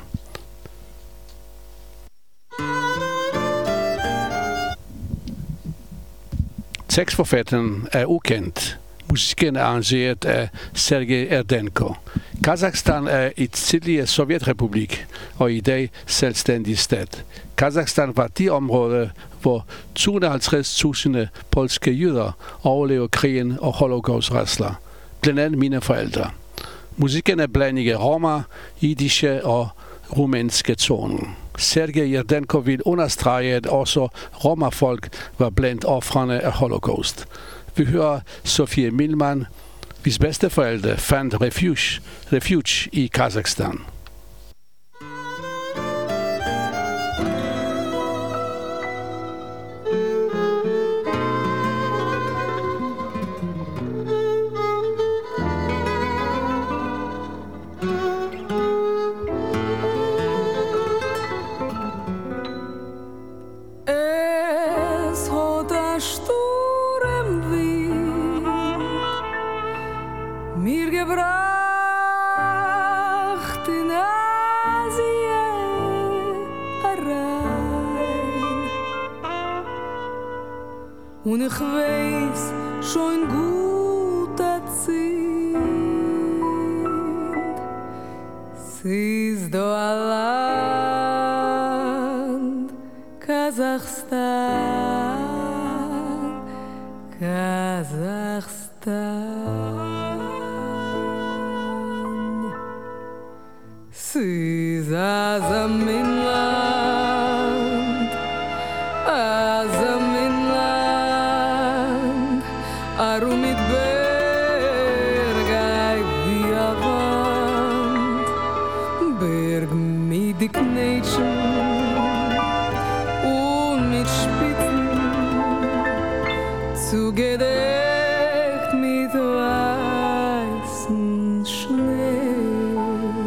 Tekstforfatteren er ukendt. Musikken er arrangeret af Sergej Erdenko. Kazakhstan er et tidligere sovjetrepublik og i dag selvstændig stat. Kazakhstan var de områder, hvor to hundrede og halvtreds tusind polske jøder overlever krigen og holocaustrædsler. Blandt andet mine forældre. Musikken er blanding af roma, jiddische og rumænske toner. Sergej Erdenko vil understrege, at også romerfolk var blandt ofrene af holocaust. Vi hører Sofie Milman, hvis bedsteforældre fandt refuge, refuge i Kazakhstan. Und ich weiß schon gut erzählt, sie ist do ein Land, Kasachstan, Kasachstan. Sie ist also mein Land, also mein Land. Aru mit Berg wie a Wand, Berg mit die Knätschen und mit Spitzen, zugedeckt mit weißen Schnee.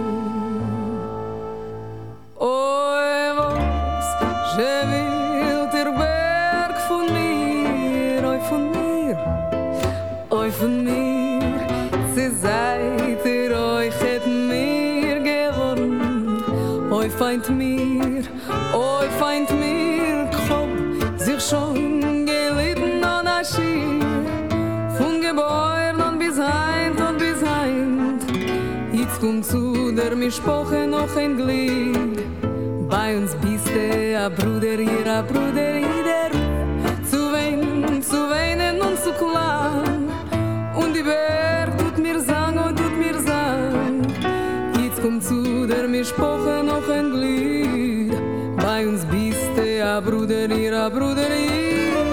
Oi, was, je will der Berg von mir, oi von mir, oi von mir, sie seid ihr euch et mir geworden. Oi feind mir, oi feind mir, komm, sich schon gelitten an Aschir, von Gebäuern an bis heint und bis heint. Jetzt kommt zu der Mischpoche noch ein Glied, bei uns bist du a Bruder, ihr a Bruder, jeder, zu weinen, zu weinen und zu klagen. Und die Berg tut mir sang und tut mir sang. Jetzt kommt zu der Mischpoche noch ein Glied. Bei uns bist du a Bruder, ihr a Bruder, ihr.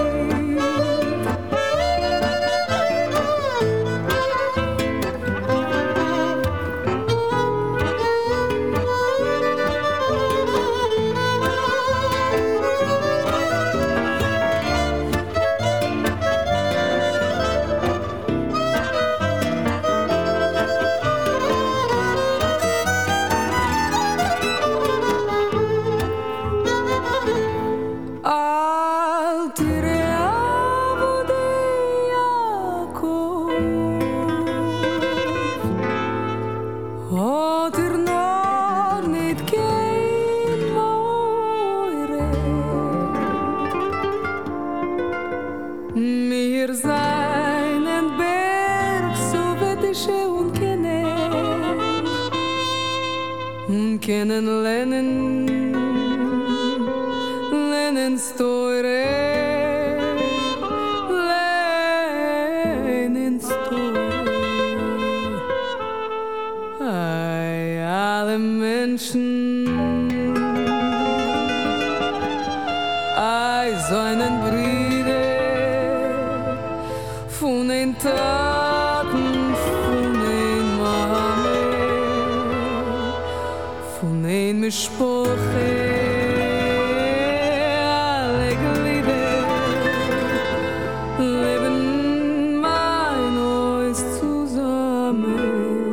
Kennen Lenin, Lenin's Tore, Lenin's Tore. Ei, alle Menschen, seinen Brüder, von den Taten, von den Mame, von den Mischpoche, alle Glieder, leben mein Eus zusammen.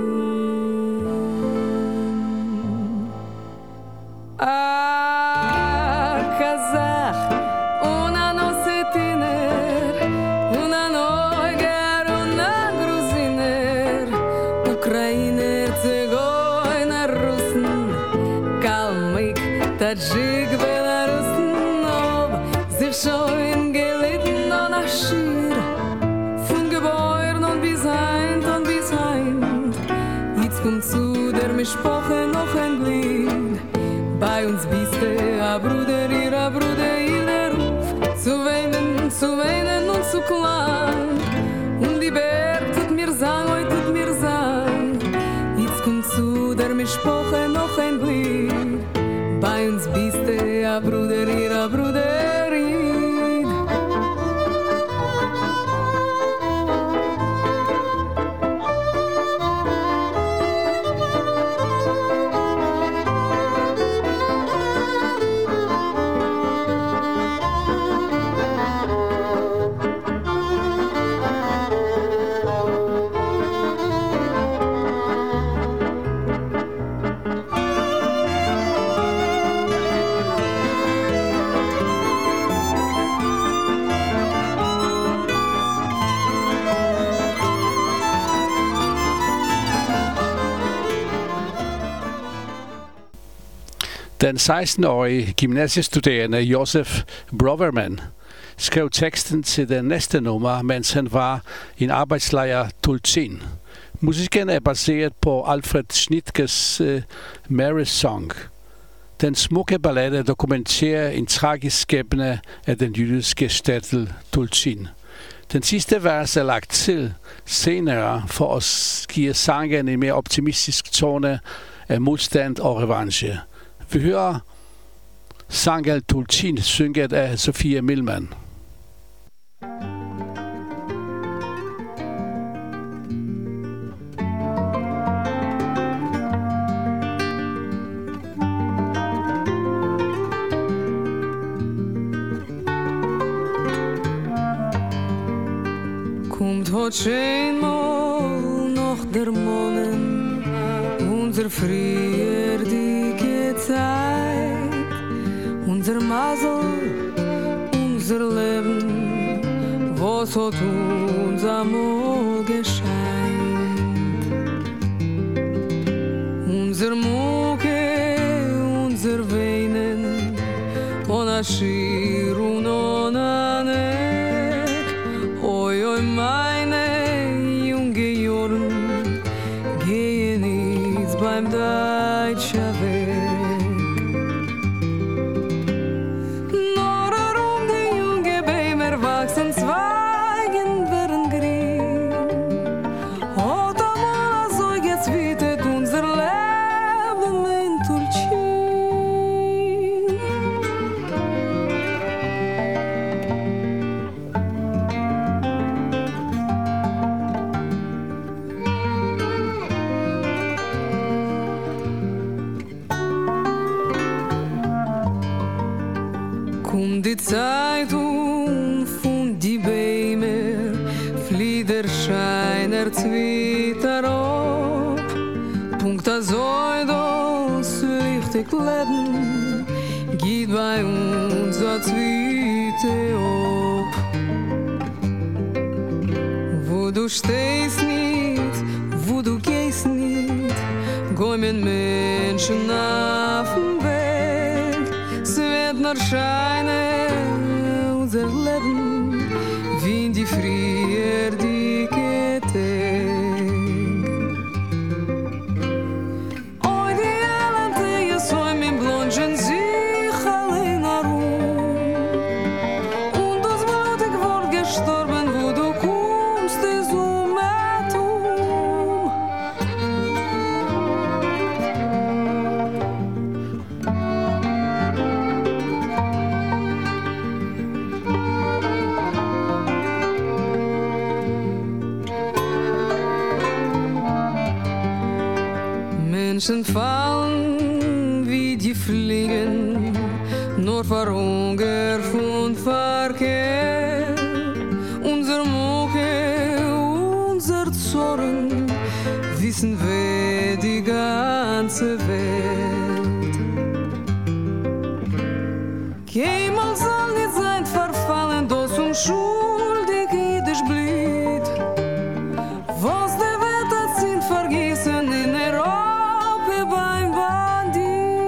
Ah, Kazach, una Nossetiner, una Neuger, una Gruziner, Ukrainer, Zigeuner, Russen, Kalmyk, Tadschik, Belarussen, ob sich schon gelitten und Aschir, von Gebäuren und bis heint und bis heint, jetzt kommt zu der Mischpoche noch ein Glied. Bei uns bist du a Bruder, ihr a Bruder, ihr der Ruf, zu weinen, zu weinen und zu klagen. Und die Berg tut mir sang, oi tut mir sang. Jetzt kommt zu der Mischpoche noch ein Glied. Bei uns bist du a Bruder, ihr a Bruder, ihr. Den seksten-årige gymnasiestuderende Josef Broverman skrev teksten til den næste nummer, mens han var i en arbejdslejr Tulchin. Musikken er baseret på Alfred Schnittges uh, Mary's Song. Den smukke ballade dokumenterer en tragisk skæbne af den jødiske shtetl Tulchin. Den sidste vers er lagt til senere for at give sangen en mere optimistisk tone af modstand og revanche. Vi hører Sangel Tulchin synget af Sofia Milman. Kommt heute schön mal noch der Monen, unser Frier die Zeit, unser Masel, unser Leben, was hat uns amol gescheint. Unser Mucke, unser Weinen, und Aschir und Onanek, oi, oi, meine junge Jorn, gehen jetzt beim Deutscher Weg. Zweigen werden grün. Oh, da mal so jetzt wird unser Leben in Tulchin. Kommt die Zeitung von die Bäume, flieht der Schein, er zwiet auf. Punkt a Säu, das lichtig Leben, geht bei uns a Zwiete auf. Wo du stehst nicht, wo du gehst nicht, kommen Menschen auf den Weg. Es wird nur scheinen, unser Leben, wie in die früher dicke Tag. Oh, die alle Tage so im Blonchen sich allein herum. Und das blutig Wort gestorben, wo du kommst, ist um Atom. Menschen fallen wie die Fliegen, nur vor Hunger und Verkehr. Unser Moche, unser Zorn, wissen wir die ganze Welt. Keinmal soll die Zeit verfallen, das unschuldig jüdisch Blut. Was der Welt hat sind vergessen in Europa beim Bandit.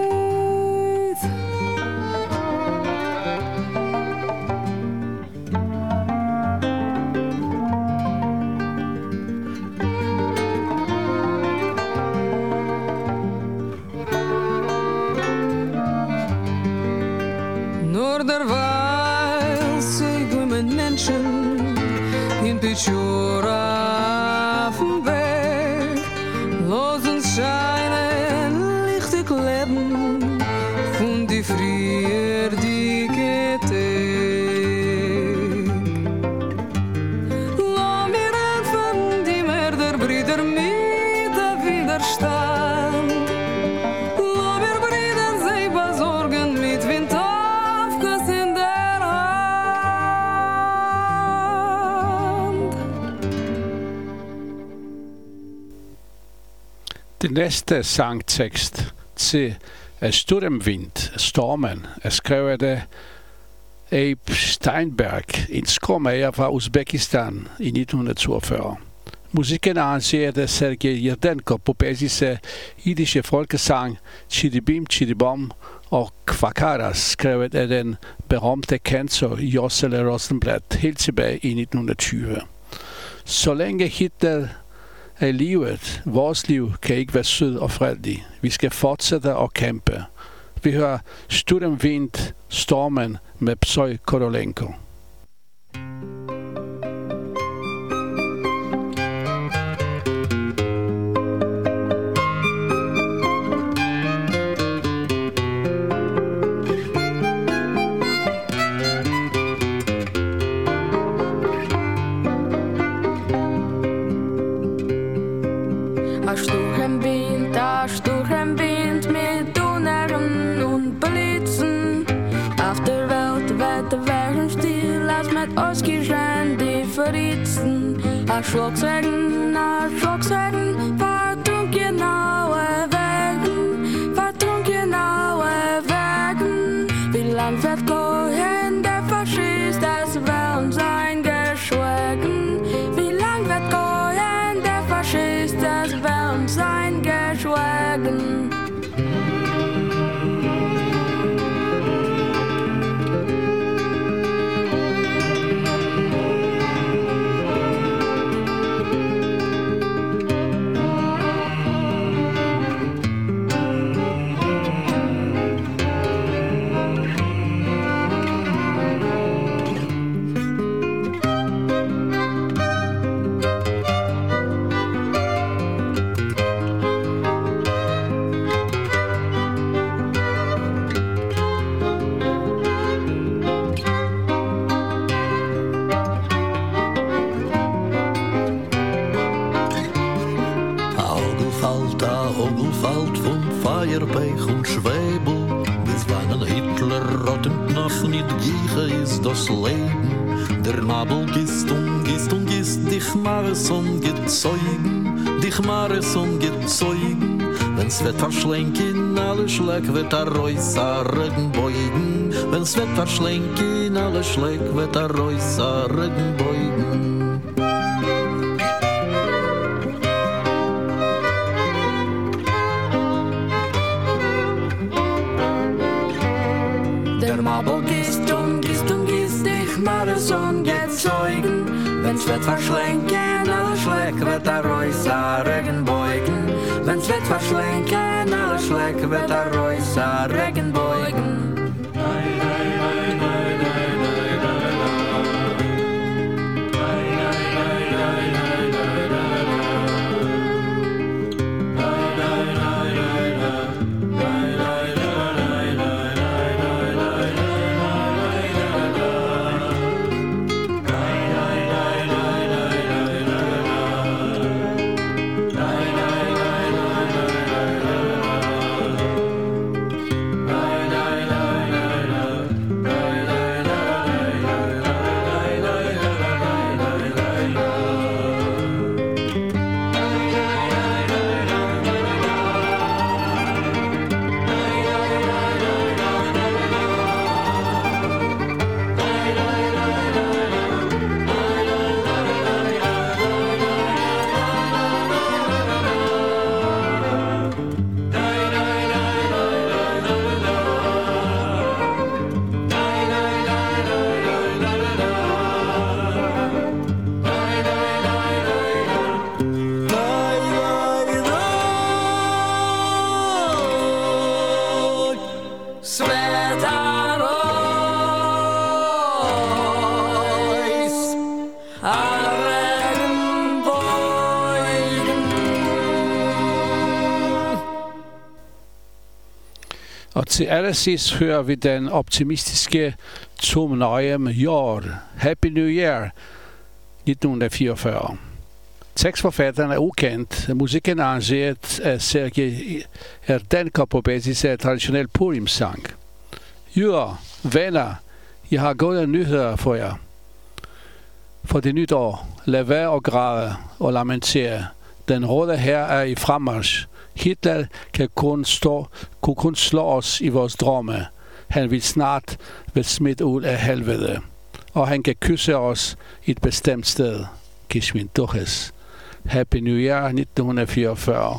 Nur derweil sehen wir Menschen in Pichura auf dem Weg. Lass uns scheinen, lichtig leben von die früher dicke Tag. Lass mir anfangen, die Mörderbrüder mit der Widerstand. Lass mir Brüder sie besorgen mit Windhafkas in der Hand. Den næste sangtekst til Sturmwind, Stormen, er skrevet af Abe Steinberg, en skrummager fra Uzbekistan i nitten toogfyrre. Musikken er arrangeret af Sergej Yerdenko på basis af jiddische folkesang Chidibim Chidibom og Kvakaras, skrevet af den berømte kantor Jossele Rosenblatt helt tilbage i nitten tyve. Så længe Hitler er livet, vores liv kan ikke være sød og fredelig. Vi skal fortsætte at kæmpe. Vi hører Sturmwind, Stormen med Psy Korolenko. A Sturmwind, a Sturmwind mit Donnern und Blitzen. Auf der Welt wird der Wägen still, als mit Ausgeschein die Verritzen. A Schlagzeugen, a Schlagzeugen, verdunkelnaue Wegen, verdunkelnaue Wegen. Wie lang wird gehen der Faschist, das will sein geschweigen. Wie lang wird gehen der Faschist, das will sein geschweigen. Feuerpech und Schwebel, bis wann ein Hitler rottend noch nicht giege ist das Leben. Der Nabel gießt und gießt und gießt, dich Mares und gezeugen, dich Mares und gezeugen. Wenn's wird verschlenken, alle Schläg wird er Reusaren beugen. Wenn's wird verschlenken, alle Schläg wird er Reusaren beugen. Der Mabel gießt und gießt und gießt, dich Mares und gezeugen. Wenn's wird verschlenken, alle Schläg wird er Reusaren beugen. Wenn's wird verschlenken, alle Schläg wird er Reusaren beugen. Og til allersidst hører vi den optimistiske Tom Neuem Jord, Happy New Year, nitten fireogfyrre. Tekstforfatteren er ukendt. Musikken er arrangeret af Sergej Erdenko på basis af traditionel Purim-sang. Jøder, venner, jeg har gode nyheder for jer. For det nytår, lad være og græde og lamentere. Den røde her er i fremmarch. Hitler kan kun, stå, kunne kun slå os i vores drømme. Han vil snart være smidt ud af helvede. Og han kan kysse os i et bestemt sted. Geschwind durches. Happy New Year nitten fireogfyrre.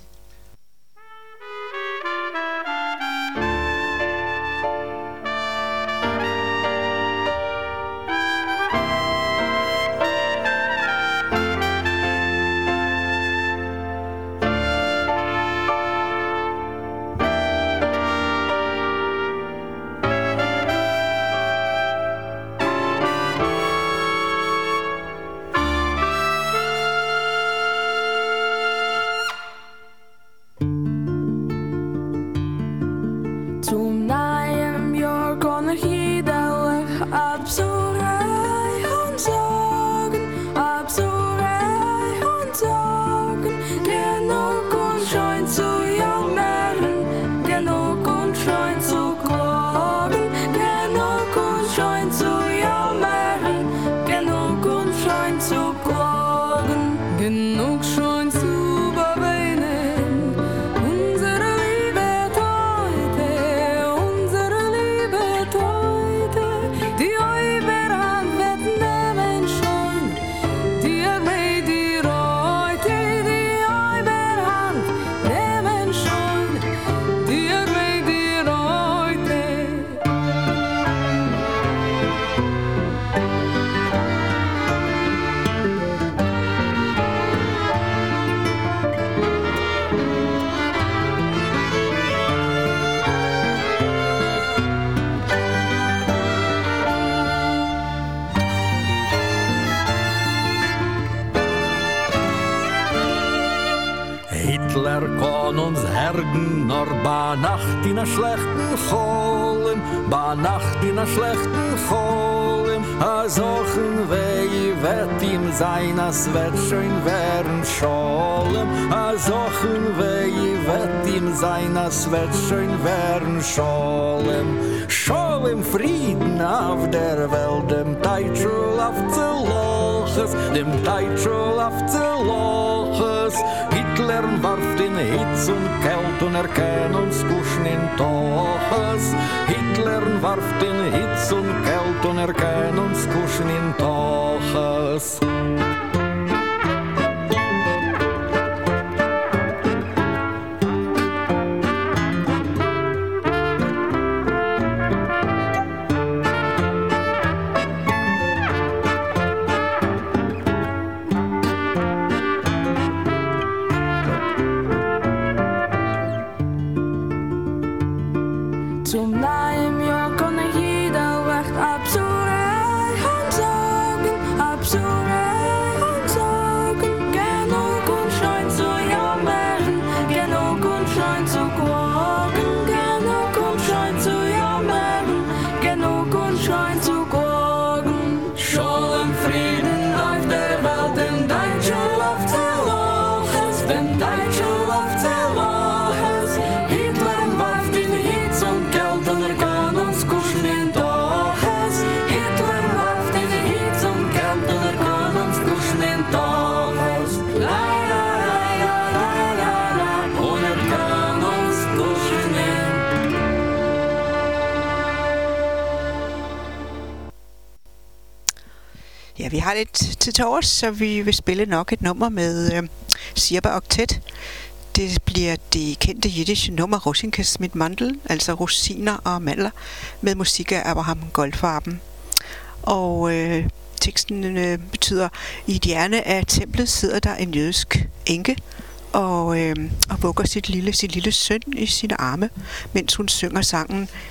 Nacht in a schlechten Cholen, ba Nacht in a schlechten Cholen, a sochen wei wett ihm sein, as wett schön werden Scholem, a sochen wei wett ihm sein, as wett schön werden Scholem. Scholem Frieden auf der Welt, dem Teitschul auf Zeloches, dem Teitschul auf Zeloches. Hitler warf den Hitz und Kält und er kann uns kuschen in Toches. Hitler warf den Hitz und Kält und er kann uns kuschen in Toches. Ja, vi har lidt til tårs, så vi vil spille nok et nummer med øh, Sirba Oktet. Det bliver det kendte jiddische nummer Rosinkas mit Mandel, altså rosiner og mandler, med musik af Abraham Goldfarben. Og øh, teksten øh, betyder, i et hjørne af templet sidder der en jødisk enke, og, øh, og vugger sit lille, sit lille søn i sine arme, mens hun synger sangen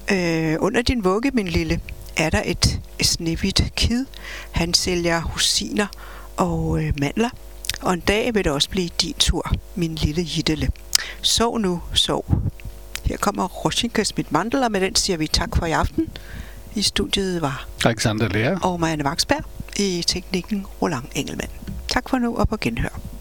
Øh, under din vugge, min lille, er der et snehvidt kid. Han sælger rosiner og øh, mandler. Og en dag vil det også blive din tur, min lille Jittele. Sov nu, sov. Her kommer Roshinka Schmidt Mandel, og med den siger vi tak for i aften. I studiet var Alexander Lea og Marianne Vaksberg, i teknikken Roland Engelmann. Tak for nu, og på genhør.